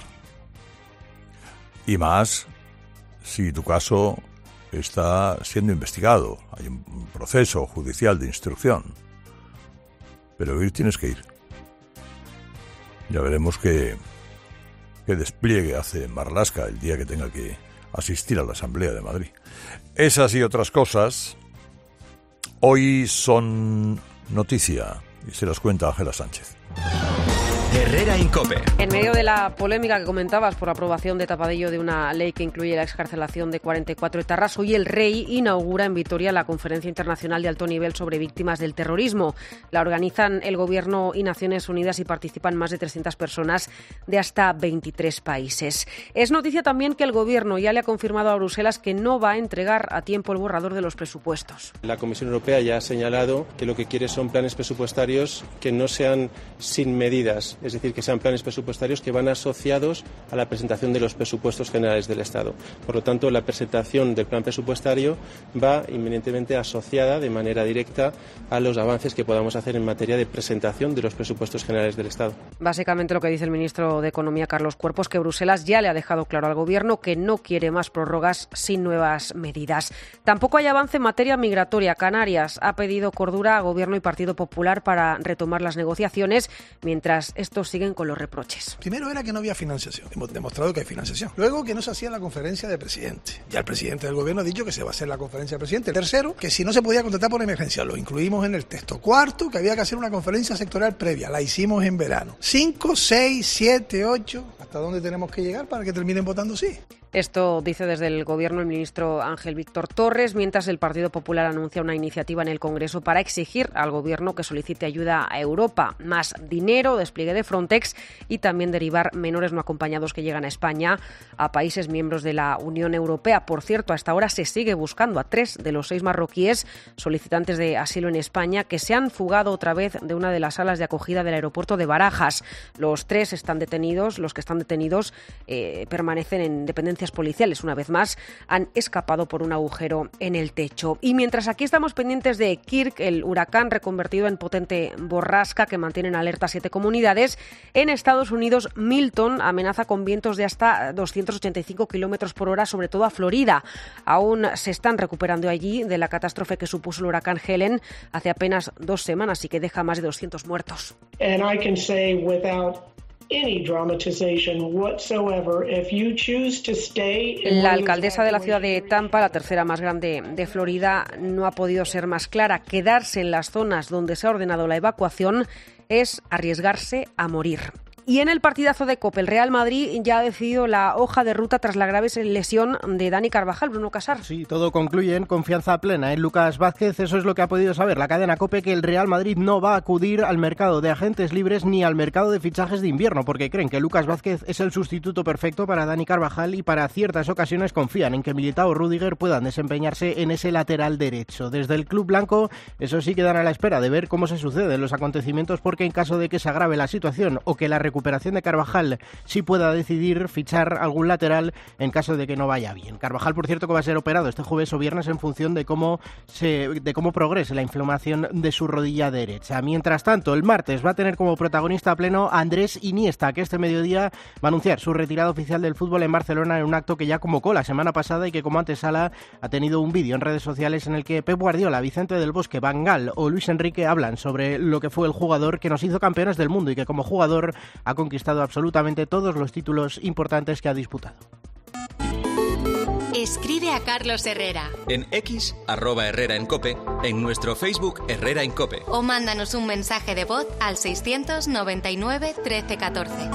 Speaker 7: Y más si tu caso está siendo investigado, hay un proceso judicial de instrucción. Pero ir tienes que ir. Ya veremos qué, qué despliegue hace Marlaska el día que tenga que asistir a la Asamblea de Madrid. Esas y otras cosas hoy son noticia y se las cuenta Ángela Sánchez.
Speaker 4: Herrera Incope.
Speaker 5: En medio de la polémica que comentabas por la aprobación de Tapadillo de una ley que incluye la excarcelación de cuarenta y cuatro etarras, hoy el Rey inaugura en Vitoria la Conferencia Internacional de Alto Nivel sobre Víctimas del Terrorismo. La organizan el Gobierno y Naciones Unidas y participan más de trescientas personas de hasta veintitrés países. Es noticia también que el Gobierno ya le ha confirmado a Bruselas que no va a entregar a tiempo el borrador de los presupuestos.
Speaker 6: La Comisión Europea ya ha señalado que lo que quiere son planes presupuestarios que no sean sin medidas. Es decir, que sean planes presupuestarios que van asociados a la presentación de los presupuestos generales del Estado. Por lo tanto, la presentación del plan presupuestario va inminentemente asociada de manera directa a los avances que podamos hacer en materia de presentación de los presupuestos generales del Estado.
Speaker 5: Básicamente lo que dice el ministro de Economía, Carlos Cuerpos, que Bruselas ya le ha dejado claro al Gobierno que no quiere más prórrogas sin nuevas medidas. Tampoco hay avance en materia migratoria. Canarias ha pedido cordura a Gobierno y Partido Popular para retomar las negociaciones, mientras estos estos siguen con los reproches.
Speaker 8: Primero era que no había financiación. Hemos demostrado que hay financiación. Luego que no se hacía la conferencia de presidente. Ya el presidente del gobierno ha dicho que se va a hacer la conferencia de presidente. Tercero, que si no se podía contratar por emergencia, lo incluimos en el texto. Cuarto, que había que hacer una conferencia sectorial previa. La hicimos en verano. Cinco, seis, siete, ocho. ¿Hasta dónde tenemos que llegar para que terminen votando sí?
Speaker 5: Esto dice desde el Gobierno el ministro Ángel Víctor Torres, mientras el Partido Popular anuncia una iniciativa en el Congreso para exigir al Gobierno que solicite ayuda a Europa, más dinero, despliegue de Frontex y también derivar menores no acompañados que llegan a España a países miembros de la Unión Europea. Por cierto, hasta ahora se sigue buscando a tres de los seis marroquíes solicitantes de asilo en España que se han fugado otra vez de una de las salas de acogida del aeropuerto de Barajas. Los tres están detenidos, los que están detenidos eh, permanecen en dependencia policiales. Una vez más, han escapado por un agujero en el techo. Y mientras aquí estamos pendientes de Kirk, el huracán reconvertido en potente borrasca que mantiene en alerta siete comunidades, en Estados Unidos, Milton amenaza con vientos de hasta doscientos ochenta y cinco kilómetros por hora, sobre todo a Florida. Aún se están recuperando allí de la catástrofe que supuso el huracán Helen hace apenas dos semanas y que deja más de doscientos muertos.
Speaker 14: And I can say without any dramatization whatsoever, if you choose to stay in
Speaker 5: La alcaldesa de la ciudad de Tampa, la tercera más grande de Florida, no ha podido ser más clara. Quedarse en las zonas donde se ha ordenado la evacuación es arriesgarse a morir. Y en el partidazo de COPE, el Real Madrid ya ha decidido la hoja de ruta tras la grave lesión de Dani Carvajal. Bruno Casar.
Speaker 15: Sí, todo concluye en confianza plena en Lucas Vázquez. Eso es lo que ha podido saber la cadena COPE, que el Real Madrid no va a acudir al mercado de agentes libres ni al mercado de fichajes de invierno, porque creen que Lucas Vázquez es el sustituto perfecto para Dani Carvajal y para ciertas ocasiones confían en que Militao o Rüdiger puedan desempeñarse en ese lateral derecho. Desde el club blanco, eso sí, quedan a la espera de ver cómo se suceden los acontecimientos, porque en caso de que se agrave la situación o que la recuperación de Carvajal sí pueda decidir fichar algún lateral en caso de que no vaya bien. Carvajal, por cierto, que va a ser operado este jueves o viernes en función de cómo se de cómo progrese la inflamación de su rodilla derecha. Mientras tanto, el martes va a tener como protagonista a pleno a Andrés Iniesta, que este mediodía va a anunciar su retirada oficial del fútbol en Barcelona en un acto que ya convocó la semana pasada y que como antesala ha tenido un vídeo en redes sociales en el que Pep Guardiola, Vicente del Bosque, Van Gaal o Luis Enrique hablan sobre lo que fue el jugador que nos hizo campeones del mundo y que como jugador ha conquistado absolutamente todos los títulos importantes que ha disputado.
Speaker 3: Escribe a Carlos Herrera.
Speaker 2: En X, arroba Herrera en Cope, en nuestro Facebook Herrera en Cope.
Speaker 3: O mándanos un mensaje de voz al seiscientos noventa y nueve trece catorce.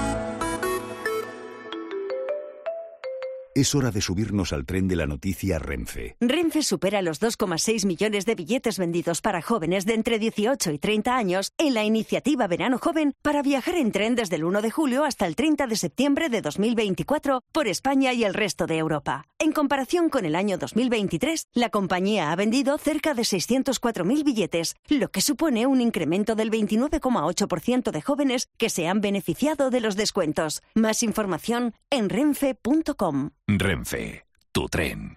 Speaker 16: Es hora de subirnos al tren de la noticia Renfe.
Speaker 17: Renfe supera los dos coma seis millones de billetes vendidos para jóvenes de entre dieciocho y treinta años en la iniciativa Verano Joven para viajar en tren desde el uno de julio hasta el treinta de septiembre de dos mil veinticuatro por España y el resto de Europa. En comparación con el año dos mil veintitrés, la compañía ha vendido cerca de seiscientos cuatro mil billetes, lo que supone un incremento del veintinueve coma ocho por ciento de jóvenes que se han beneficiado de los descuentos. Más información en renfe punto com.
Speaker 32: Renfe, tu tren.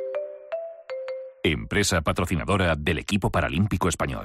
Speaker 32: Empresa patrocinadora del equipo paralímpico español.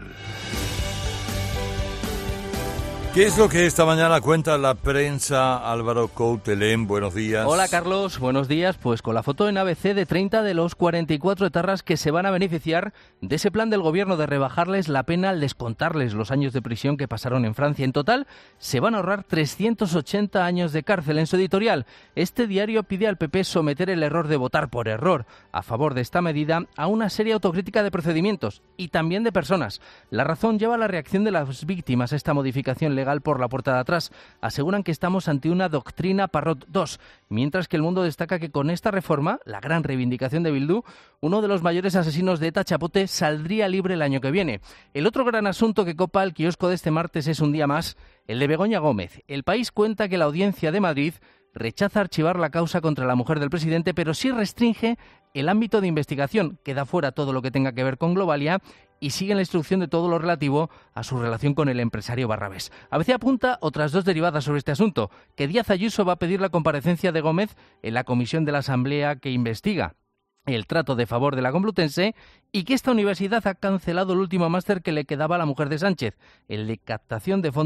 Speaker 7: ¿Qué es lo que esta mañana cuenta la prensa? Álvaro Coutelén, buenos días.
Speaker 18: Hola Carlos, buenos días. Pues con la foto en A B C de treinta de los cuarenta y cuatro etarras que se van a beneficiar de ese plan del gobierno de rebajarles la pena al descontarles los años de prisión que pasaron en Francia. En total se van a ahorrar trescientos ochenta años de cárcel. En su editorial, este diario pide al P P someter el error de votar por error a favor de esta medida a una seria autocrítica de procedimientos y también de personas. La razón lleva a la reacción de las víctimas a esta modificación legal por la puerta de atrás. Aseguran que estamos ante una doctrina Parrot dos, mientras que El Mundo destaca que con esta reforma, la gran reivindicación de Bildu, uno de los mayores asesinos de ETA, Chapote, saldría libre el año que viene. El otro gran asunto que copa el kiosco de este martes es un día más el de Begoña Gómez. El País cuenta que la Audiencia de Madrid rechaza archivar la causa contra la mujer del presidente, pero sí restringe el ámbito de investigación, queda fuera todo lo que tenga que ver con Globalia y sigue la instrucción de todo lo relativo a su relación con el empresario Barrabés. A veces apunta otras dos derivadas sobre este asunto, que Díaz Ayuso va a pedir la comparecencia de Gómez en la comisión de la Asamblea que investiga el trato de favor de la Complutense y que esta universidad ha cancelado el último máster que le quedaba a la mujer de Sánchez, el de captación de fondos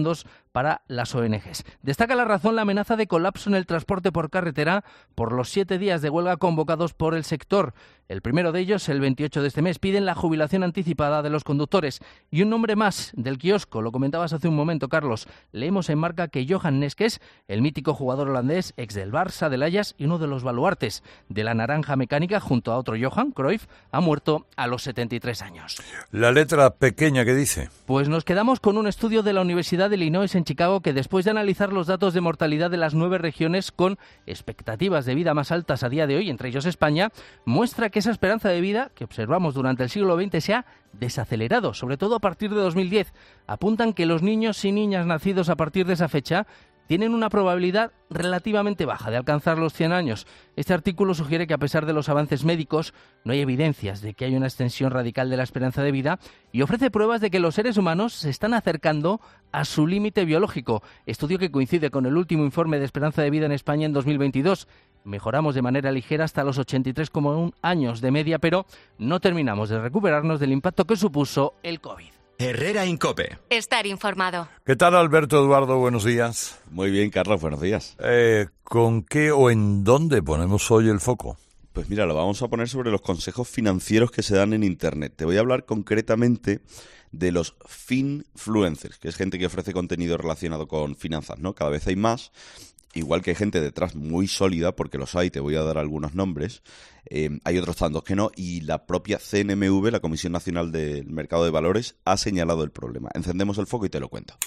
Speaker 18: para las O N Ges. Destaca La Razón la amenaza de colapso en el transporte por carretera por los siete días de huelga convocados por el sector. El primero de ellos, el veintiocho de este mes, piden la jubilación anticipada de los conductores. Y un nombre más del kiosco, lo comentabas hace un momento, Carlos. Leemos en Marca que Johan Neskes, el mítico jugador holandés, ex del Barça, del Ajax y uno de los baluartes de la naranja mecánica, junto a otro Johan Cruyff, ha muerto a los setenta y tres años.
Speaker 7: La letra pequeña, ¿qué dice?
Speaker 18: Pues nos quedamos con un estudio de la Universidad de Illinois en Chicago que, después de analizar los datos de mortalidad de las nueve regiones con expectativas de vida más altas a día de hoy, entre ellos España, muestra que esa esperanza de vida que observamos durante el siglo veinte se ha desacelerado, sobre todo a partir de dos mil diez. Apuntan que los niños y niñas nacidos a partir de esa fecha tienen una probabilidad relativamente baja de alcanzar los cien años. Este artículo sugiere que, a pesar de los avances médicos, no hay evidencias de que haya una extensión radical de la esperanza de vida y ofrece pruebas de que los seres humanos se están acercando a su límite biológico. Estudio que coincide con el último informe de esperanza de vida en España en dos mil veintidós. Mejoramos de manera ligera hasta los ochenta y tres coma uno años de media, pero no terminamos de recuperarnos del impacto que supuso el COVID.
Speaker 2: Herrera Incope.
Speaker 3: Estar informado.
Speaker 7: ¿Qué tal, Alberto Eduardo? Buenos días.
Speaker 9: Muy bien, Carlos, buenos días.
Speaker 7: Eh, ¿Con qué o en dónde ponemos hoy el foco?
Speaker 9: Pues mira, lo vamos a poner sobre los consejos financieros que se dan en Internet. Te voy a hablar concretamente de los finfluencers, que es gente que ofrece contenido relacionado con finanzas, ¿no? Cada vez hay más. Igual que hay gente detrás muy sólida, porque los hay, te voy a dar algunos nombres, eh, hay otros tantos que no, y la propia C N M V, la Comisión Nacional del Mercado de Valores, ha señalado el problema. Encendemos el foco y te lo cuento.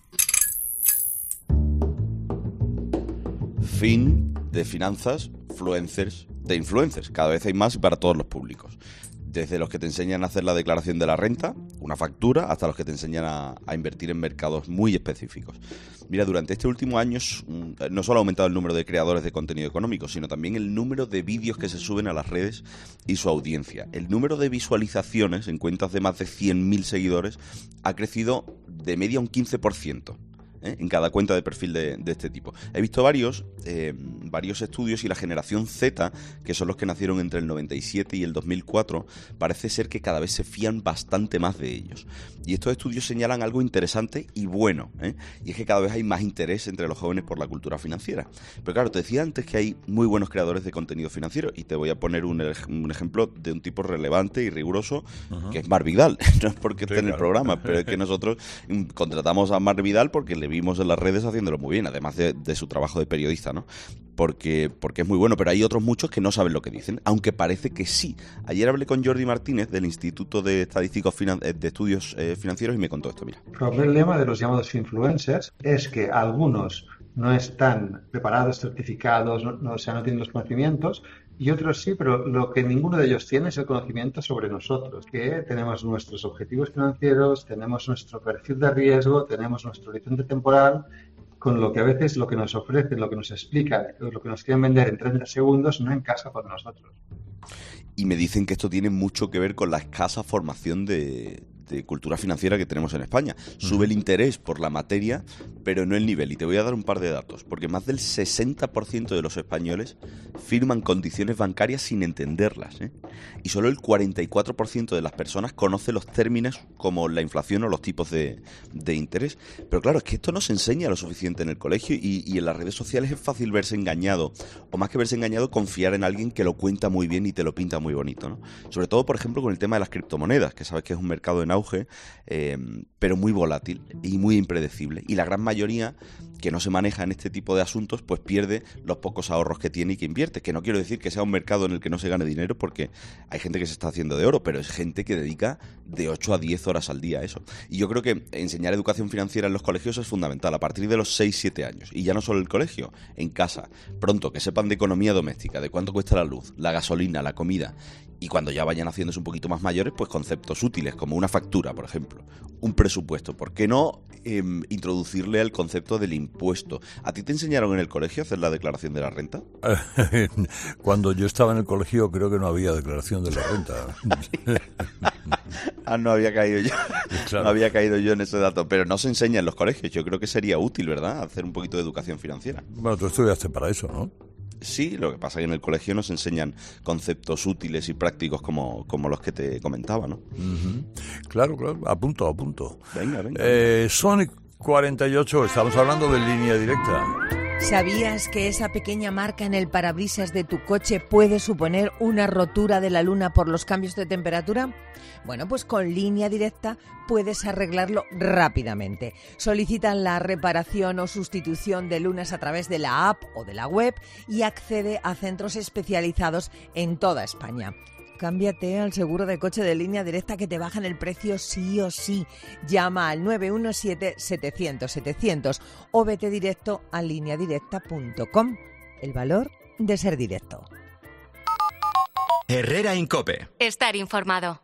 Speaker 9: Fin de finanzas, fluencers, de influencers. Cada vez hay más y para todos los públicos. Desde los que te enseñan a hacer la declaración de la renta, una factura, hasta los que te enseñan a, a invertir en mercados muy específicos. Mira, durante este último año no solo ha aumentado el número de creadores de contenido económico, sino también el número de vídeos que se suben a las redes y su audiencia. El número de visualizaciones en cuentas de más de cien mil seguidores ha crecido de media un quince por ciento. ¿Eh? En cada cuenta de perfil de, de este tipo. He visto varios, eh, varios estudios y la generación Z, que son los que nacieron entre el noventa y siete y el dos mil cuatro, parece ser que cada vez se fían bastante más de ellos. Y estos estudios señalan algo interesante y bueno, ¿eh? y es que cada vez hay más interés entre los jóvenes por la cultura financiera. Pero claro, te decía antes que hay muy buenos creadores de contenido financiero y te voy a poner un, un ejemplo de un tipo relevante y riguroso, uh-huh. que es Marc Vidal. No es porque esté sí, en el claro. programa, pero es que nosotros contratamos a Marc Vidal porque le vimos en las redes haciéndolo muy bien, además de, de su trabajo de periodista, ¿no? Porque, porque es muy bueno, pero hay otros muchos que no saben lo que dicen, aunque parece que sí. Ayer hablé con Jordi Martínez del Instituto de Estadísticos Finan- de Estudios eh, Financieros y me contó esto, mira.
Speaker 11: El problema de los llamados influencers es que algunos no están preparados, certificados, no, no, o sea, no tienen los conocimientos, y otros sí, pero lo que ninguno de ellos tiene es el conocimiento sobre nosotros, que tenemos nuestros objetivos financieros, tenemos nuestro perfil de riesgo, tenemos nuestro horizonte temporal, con lo que a veces lo que nos ofrecen, lo que nos explican, lo que nos quieren vender en treinta segundos no encaja con nosotros.
Speaker 9: Y me dicen que esto tiene mucho que ver con la escasa formación de, de cultura financiera que tenemos en España. Sube el interés por la materia, pero no el nivel. Y te voy a dar un par de datos, porque más del sesenta por ciento de los españoles firman condiciones bancarias sin entenderlas, ¿eh? Y solo el cuarenta y cuatro por ciento de las personas conoce los términos como la inflación o los tipos de, de interés. Pero claro, es que esto no se enseña lo suficiente en el colegio y, y en las redes sociales es fácil verse engañado, o más que verse engañado, confiar en alguien que lo cuenta muy bien y te lo pinta muy bonito, ¿no? Sobre todo, por ejemplo, con el tema de las criptomonedas, que sabes que es un mercado en auge, eh, pero muy volátil y muy impredecible. Y la gran mayoría que no se maneja en este tipo de asuntos, pues pierde los pocos ahorros que tiene y que invierte. Que no quiero decir que sea un mercado en el que no se gane dinero, porque hay gente que se está haciendo de oro, pero es gente que dedica de ocho a diez horas al día a eso. Y yo creo que enseñar educación financiera en los colegios es fundamental, a partir de los seis siete años. Y ya no solo el colegio, en casa. Pronto, que sepan de economía doméstica, de cuánto cuesta la luz, la gasolina, la comida. Y cuando ya vayan haciéndose un poquito más mayores, pues conceptos útiles, como una factura, por ejemplo, un presupuesto. ¿Por qué no eh, introducirle el concepto del impuesto? ¿A ti te enseñaron en el colegio a hacer la declaración de la renta?
Speaker 7: Cuando yo estaba en el colegio creo que no había declaración de la renta.
Speaker 9: Ah, no había caído yo.
Speaker 7: Claro.
Speaker 9: No había caído yo en ese dato. Pero no se enseña en los colegios. Yo creo que sería útil, ¿verdad? Hacer un poquito de educación financiera.
Speaker 7: Bueno, tú estudiaste para eso, ¿no?
Speaker 9: Sí, lo que pasa es que en el colegio nos enseñan conceptos útiles y prácticos como, como los que te comentaba, ¿no?
Speaker 7: Uh-huh. Claro, claro, a punto, a punto.
Speaker 9: Venga, venga.
Speaker 7: Eh, Sonic cuarenta y ocho, estamos hablando de Línea Directa.
Speaker 12: ¿Sabías que esa pequeña marca en el parabrisas de tu coche puede suponer una rotura de la luna por los cambios de temperatura? Bueno, pues con Línea Directa puedes arreglarlo rápidamente. Solicita la reparación o sustitución de lunas a través de la app o de la web y accede a centros especializados en toda España. Cámbiate al seguro de coche de Línea Directa que te bajan el precio sí o sí. Llama al nueve uno siete, setecientos, setecientos o vete directo a línea directa punto com. El valor de ser directo.
Speaker 4: Herrera en COPE.
Speaker 3: Estar informado.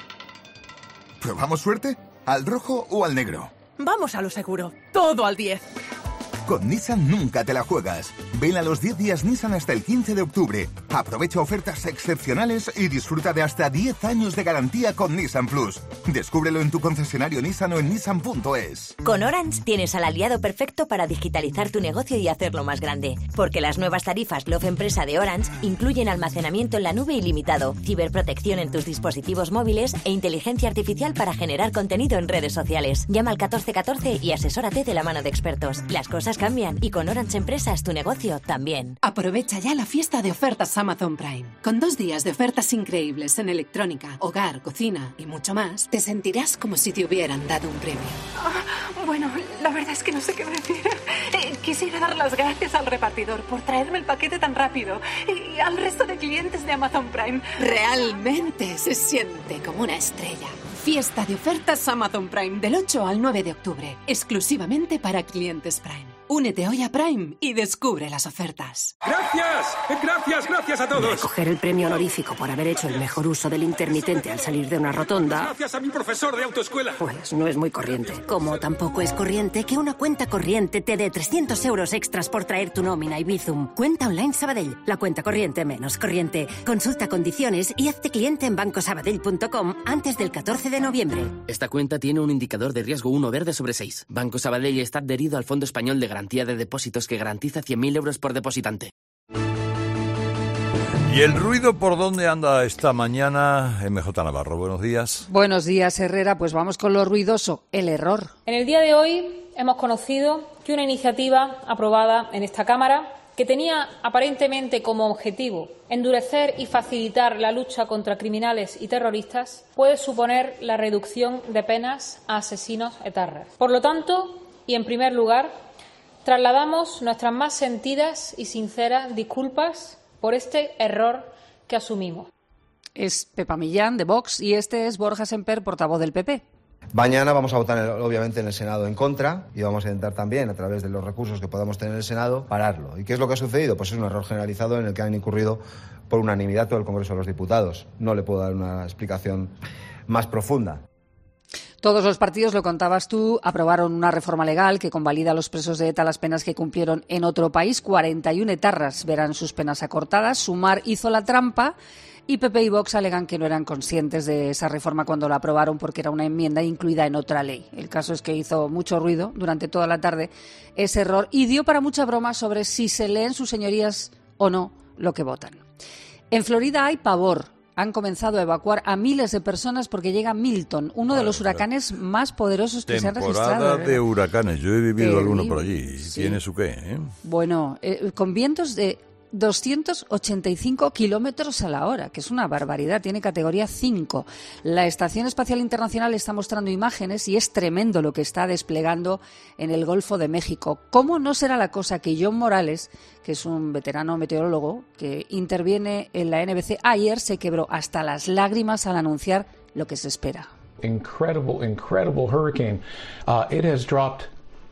Speaker 13: ¿Probamos suerte? ¿Al rojo o al negro?
Speaker 19: Vamos a lo seguro. Todo al diez.
Speaker 13: Con Nissan nunca te la juegas. Ven a los diez días Nissan hasta el quince de octubre. Aprovecha ofertas excepcionales y disfruta de hasta diez años de garantía con Nissan Plus. Descúbrelo en tu concesionario Nissan o en nissan punto es.
Speaker 20: Con Orange tienes al aliado perfecto para digitalizar tu negocio y hacerlo más grande. Porque las nuevas tarifas Love Empresa de Orange incluyen almacenamiento en la nube ilimitado, ciberprotección en tus dispositivos móviles e inteligencia artificial para generar contenido en redes sociales. Llama al catorce catorce y asesórate de la mano de expertos. Las cosas cambian y con Orange Empresas tu negocio también.
Speaker 21: Aprovecha ya la fiesta de ofertas Amazon Prime. Con dos días de ofertas increíbles en electrónica, hogar, cocina y mucho más, te sentirás como si te hubieran dado un premio.
Speaker 22: Ah, bueno, la verdad es que no sé qué decir. Eh, quisiera dar las gracias al repartidor por traerme el paquete tan rápido y al resto de clientes de Amazon Prime.
Speaker 21: Realmente se siente como una estrella. Fiesta de ofertas Amazon Prime del ocho al nueve de octubre, exclusivamente para clientes Prime. Únete hoy a Prime y descubre las ofertas.
Speaker 23: ¡Gracias! ¡Gracias, gracias a todos!
Speaker 24: Recoger el premio honorífico por haber hecho el mejor uso del intermitente al salir de una rotonda...
Speaker 23: Gracias a mi profesor de autoescuela.
Speaker 24: Pues no es muy corriente. Como tampoco es corriente que una cuenta corriente te dé trescientos euros extras por traer tu nómina y Bizum. Cuenta online Sabadell. La cuenta corriente menos corriente. Consulta condiciones y hazte cliente en banco sabadell punto com antes del catorce de noviembre.
Speaker 25: Esta cuenta tiene un indicador de riesgo uno verde sobre seis. Banco Sabadell está adherido al Fondo Español de Garantía de Depósitos que garantiza cien mil euros por depositante.
Speaker 7: ¿Y el ruido por dónde anda esta mañana? M J Navarro, buenos días.
Speaker 5: Buenos días, Herrera. Pues vamos con lo ruidoso, el error.
Speaker 26: En el día de hoy hemos conocido que una iniciativa aprobada en esta Cámara que tenía aparentemente como objetivo endurecer y facilitar la lucha contra criminales y terroristas puede suponer la reducción de penas a asesinos etarras. Por lo tanto, y en primer lugar, trasladamos nuestras más sentidas y sinceras disculpas por este error que asumimos.
Speaker 5: Es Pepa Millán, de Vox, y este es Borja Semper, portavoz del P P.
Speaker 28: Mañana vamos a votar, obviamente, en el Senado en contra y vamos a intentar también, a través de los recursos que podamos tener en el Senado, pararlo. ¿Y qué es lo que ha sucedido? Pues es un error generalizado en el que han incurrido por unanimidad todo el Congreso de los Diputados. No le puedo dar una explicación más profunda.
Speaker 5: Todos los partidos, lo contabas tú, aprobaron una reforma legal que convalida a los presos de ETA las penas que cumplieron en otro país. cuarenta y una etarras verán sus penas acortadas. Sumar hizo la trampa y P P y Vox alegan que no eran conscientes de esa reforma cuando la aprobaron porque era una enmienda incluida en otra ley. El caso es que hizo mucho ruido durante toda la tarde ese error y dio para mucha broma sobre si se leen sus señorías o no lo que votan. En Florida hay pavor. Han comenzado a evacuar a miles de personas porque llega Milton, uno de los huracanes más poderosos que se han registrado.
Speaker 7: Temporada de huracanes. Yo he vivido
Speaker 5: Terrible.
Speaker 7: alguno por allí.
Speaker 5: Sí.
Speaker 7: Tiene su qué, ¿eh?
Speaker 5: Bueno, eh, con vientos de doscientos ochenta y cinco kilómetros a la hora, que es una barbaridad, tiene categoría cinco. La Estación Espacial Internacional está mostrando imágenes y es tremendo lo que está desplegando en el Golfo de México. ¿Cómo no será la cosa que John Morales, que es un veterano meteorólogo que interviene en la N B C, ayer se quebró hasta las lágrimas al anunciar lo que se espera?
Speaker 30: Incredible, incredible hurricane. Uh, it has dropped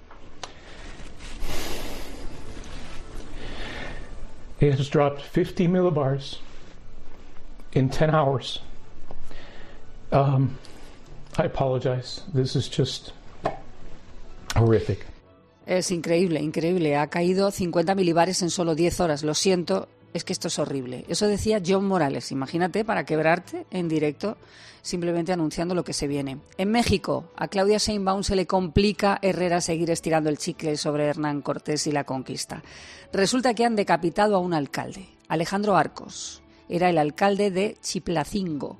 Speaker 30: It has dropped fifty millibars in ten hours. Um, I apologize. This is just horrific.
Speaker 5: Es increíble, increíble. Ha caído cincuenta milibares en solo diez horas. Lo siento, es que esto es horrible. Eso decía John Morales. Imagínate, para quebrarte en directo, simplemente anunciando lo que se viene. En México, a Claudia Sheinbaum se le complica Herrera seguir estirando el chicle sobre Hernán Cortés y la conquista. Resulta que han decapitado a un alcalde, Alejandro Arcos. Era el alcalde de Chilpancingo.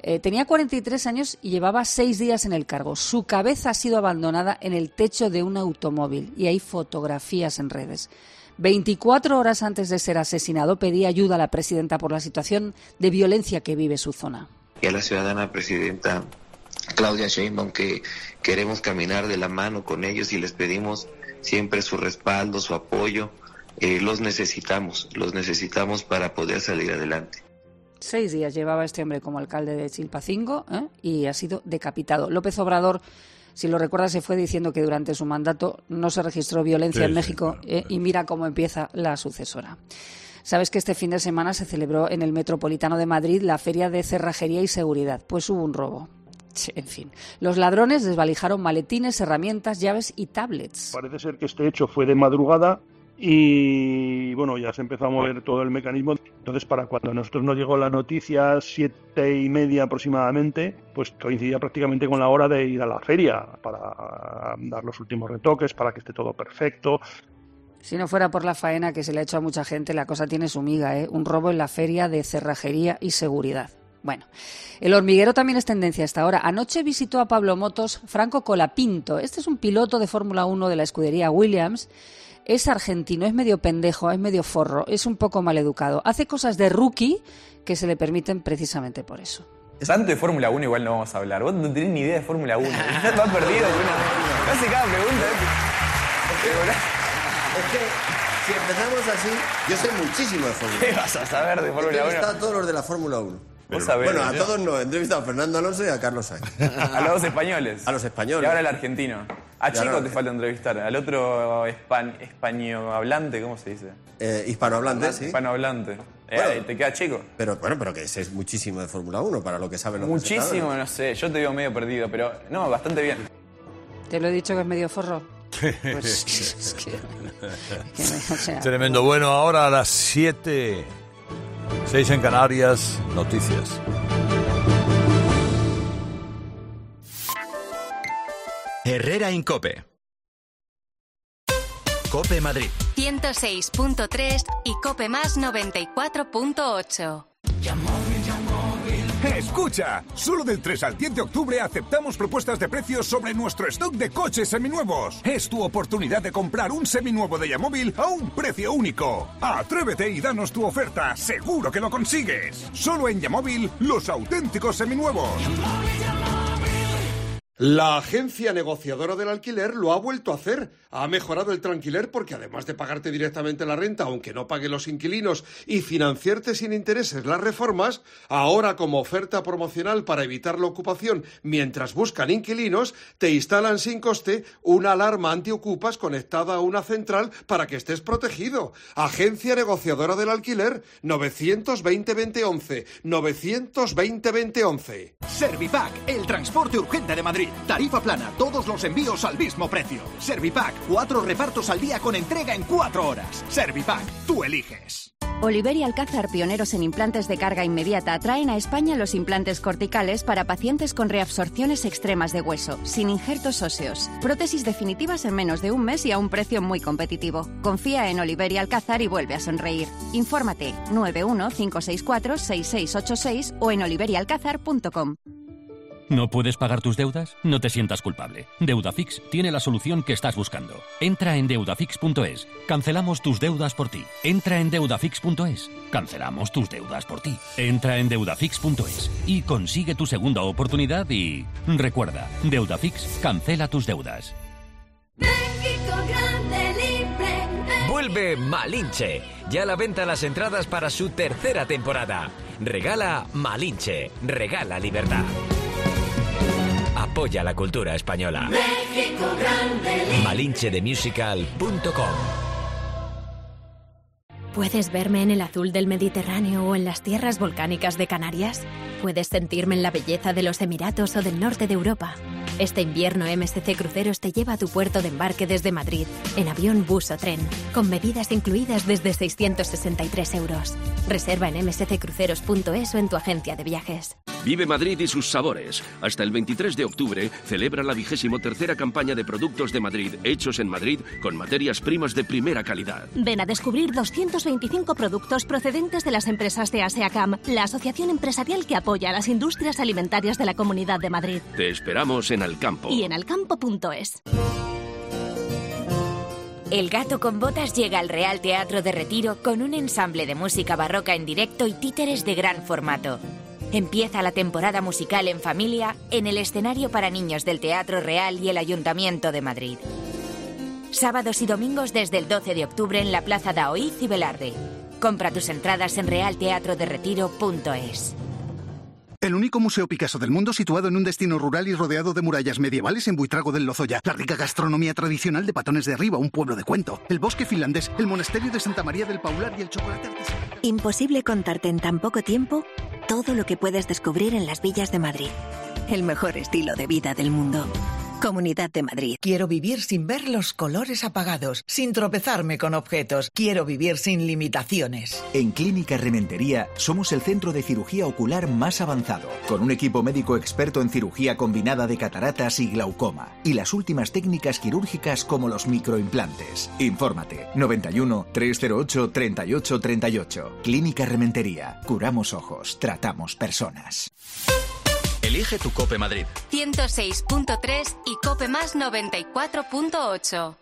Speaker 1: Eh, tenía cuarenta y tres años y llevaba seis días en el cargo. Su cabeza ha sido abandonada en el techo de un automóvil y hay fotografías en redes. veinticuatro horas antes de ser asesinado pedía ayuda a la presidenta por la situación de violencia que vive su zona.
Speaker 6: Y a la ciudadana presidenta Claudia Sheinbaum que queremos caminar de la mano con ellos y les pedimos siempre su respaldo, su apoyo. Eh, los necesitamos, los necesitamos para poder salir adelante.
Speaker 1: Seis días llevaba este hombre como alcalde de Chilpancingo, ¿eh? y ha sido decapitado. López Obrador, si lo recuerdas, se fue diciendo que durante su mandato no se registró violencia sí, en México sí, claro. ¿eh? y mira cómo empieza la sucesora. Sabes que este fin de semana se celebró en el Metropolitano de Madrid la Feria de Cerrajería y Seguridad. Pues hubo un robo. En fin, los ladrones desvalijaron maletines, herramientas, llaves y tablets.
Speaker 8: Parece ser que este hecho fue de madrugada y bueno, ya se empezó a mover todo el mecanismo. Entonces, para cuando a nosotros nos llegó la noticia, siete y media aproximadamente, pues coincidía prácticamente con la hora de ir a la feria para dar los últimos retoques, para que esté todo perfecto.
Speaker 1: Si no fuera por la faena que se le ha hecho a mucha gente, la cosa tiene su miga, ¿eh? Un robo en la Feria de Cerrajería y Seguridad. Bueno, el hormiguero también es tendencia hasta ahora. Anoche visitó a Pablo Motos Franco Colapinto. Este es un piloto de Fórmula uno de la escudería Williams. Es argentino, es medio pendejo, es medio forro, es un poco maleducado. Hace cosas de rookie que se le permiten precisamente por eso.
Speaker 10: Tanto de Fórmula uno igual no vamos a hablar. Vos no tenés ni idea de Fórmula uno. Estás más perdido que una... Casi cada pregunta.
Speaker 14: Es que si empezamos así, yo sé muchísimo de Fórmula uno.
Speaker 10: ¿Qué vas a saber de Fórmula uno?
Speaker 14: He entrevistado a todos los de la Fórmula uno.
Speaker 10: Pero, sabés,
Speaker 14: bueno, a
Speaker 10: ¿no?
Speaker 14: todos no. He entrevistado a Fernando Alonso y a Carlos Sainz.
Speaker 10: A los dos españoles.
Speaker 14: A los españoles.
Speaker 10: Y ahora el argentino. A Chico
Speaker 14: ahora...
Speaker 10: te falta entrevistar. Al otro espan... españohablante, ¿cómo se dice?
Speaker 14: Eh, hispanohablante, sí.
Speaker 10: Hispanohablante.
Speaker 14: Bueno,
Speaker 10: eh, te queda Chico.
Speaker 14: Pero bueno, pero que es muchísimo de Fórmula uno para lo que saben los
Speaker 10: Muchísimo, no sé. Yo te digo medio perdido, pero no, bastante bien.
Speaker 1: ¿Te lo he dicho que es medio forro? Pues, es que, que me, o sea,
Speaker 7: tremendo. Bueno, ahora a las siete, seis en Canarias, noticias.
Speaker 4: Herrera en COPE. COPE Madrid.
Speaker 3: ciento seis punto tres y COPE Más noventa y cuatro punto ocho.
Speaker 15: Escucha, solo del tres al diez de octubre aceptamos propuestas de precios sobre nuestro stock de coches seminuevos. Es tu oportunidad de comprar un seminuevo de Yamóvil a un precio único. Atrévete y danos tu oferta, seguro que lo consigues. Solo en Yamóvil, los auténticos seminuevos.
Speaker 16: La agencia negociadora del alquiler lo ha vuelto a hacer. Ha mejorado el Tranquiler porque además de pagarte directamente la renta, aunque no pague los inquilinos, y financiarte sin intereses las reformas, ahora como oferta promocional para evitar la ocupación mientras buscan inquilinos, te instalan sin coste una alarma antiocupas conectada a una central para que estés protegido. Agencia negociadora del alquiler, novecientos veinte veinte once, novecientos veinte veinte once.
Speaker 17: Servipack, el transporte urgente de Madrid. Tarifa plana, todos los envíos al mismo precio. Servipack, cuatro repartos al día con entrega en cuatro horas. Servipack, tú eliges.
Speaker 27: Oliver y Alcázar, pioneros en implantes de carga inmediata, traen a España los implantes corticales para pacientes con reabsorciones extremas de hueso, sin injertos óseos. Prótesis definitivas en menos de un mes y a un precio muy competitivo. Confía en Oliver y Alcázar y vuelve a sonreír. Infórmate nueve uno cinco seis cuatro seis seis ocho seis o en oliver y alcázar punto com.
Speaker 29: ¿No puedes pagar tus deudas? No te sientas culpable. Deudafix tiene la solución que estás buscando. Entra en deudafix punto es. Cancelamos tus deudas por ti. Entra en deudafix punto es. Cancelamos tus deudas por ti. Entra en deudafix punto es y consigue tu segunda oportunidad y... recuerda, Deudafix cancela tus deudas.
Speaker 31: México grande, libre.
Speaker 32: Vuelve Malinche. Ya a la venta las entradas para su tercera temporada. Regala Malinche. Regala libertad. Apoya la cultura española.
Speaker 31: México grande.
Speaker 32: malinche de musical punto com.
Speaker 33: ¿Puedes verme en el azul del Mediterráneo o en las tierras volcánicas de Canarias? ¿Puedes sentirme en la belleza de los Emiratos o del norte de Europa? Este invierno M S C Cruceros te lleva a tu puerto de embarque desde Madrid, en avión, bus o tren, con medidas incluidas desde seiscientos sesenta y tres euros. Reserva en m s c cruceros punto es o en tu agencia de viajes.
Speaker 2: Vive Madrid y sus sabores. Hasta el veintitrés de octubre celebra la vigésimo tercera campaña de productos de Madrid, hechos en Madrid con materias primas de primera calidad.
Speaker 9: Ven a descubrir doscientos veinticinco productos procedentes de las empresas de ASEACAM, la asociación empresarial que apoya a las industrias alimentarias de la Comunidad de Madrid.
Speaker 2: Te esperamos en Alcampo.
Speaker 9: Y en alcampo punto es.
Speaker 11: El Gato con Botas llega al Real Teatro de Retiro con un ensamble de música barroca en directo y títeres de gran formato. Empieza la temporada musical en familia en el escenario para niños del Teatro Real y el Ayuntamiento de Madrid. Sábados y domingos desde el doce de octubre en la Plaza Daoíz y Velarde. Compra tus entradas en real teatro de retiro punto es.
Speaker 12: El único museo Picasso del mundo situado en un destino rural y rodeado de murallas medievales en Buitrago del Lozoya. La rica gastronomía tradicional de Patones de Arriba, un pueblo de cuento. El bosque finlandés, el monasterio de Santa María del Paular y el chocolate artesanal.
Speaker 13: Imposible contarte en tan poco tiempo todo lo que puedes descubrir en las villas de Madrid. El mejor estilo de vida del mundo. Comunidad de Madrid.
Speaker 18: Quiero vivir sin ver los colores apagados, sin tropezarme con objetos. Quiero vivir sin limitaciones.
Speaker 19: En Clínica Rementería somos el centro de cirugía ocular más avanzado, con un equipo médico experto en cirugía combinada de cataratas y glaucoma, y las últimas técnicas quirúrgicas como los microimplantes. Infórmate. noventa y uno, trescientos ocho, treinta y ocho treinta y ocho. Clínica Rementería. Curamos ojos, tratamos personas.
Speaker 4: Elige tu Cope Madrid.
Speaker 3: ciento seis punto tres y Cope Más noventa y cuatro punto ocho.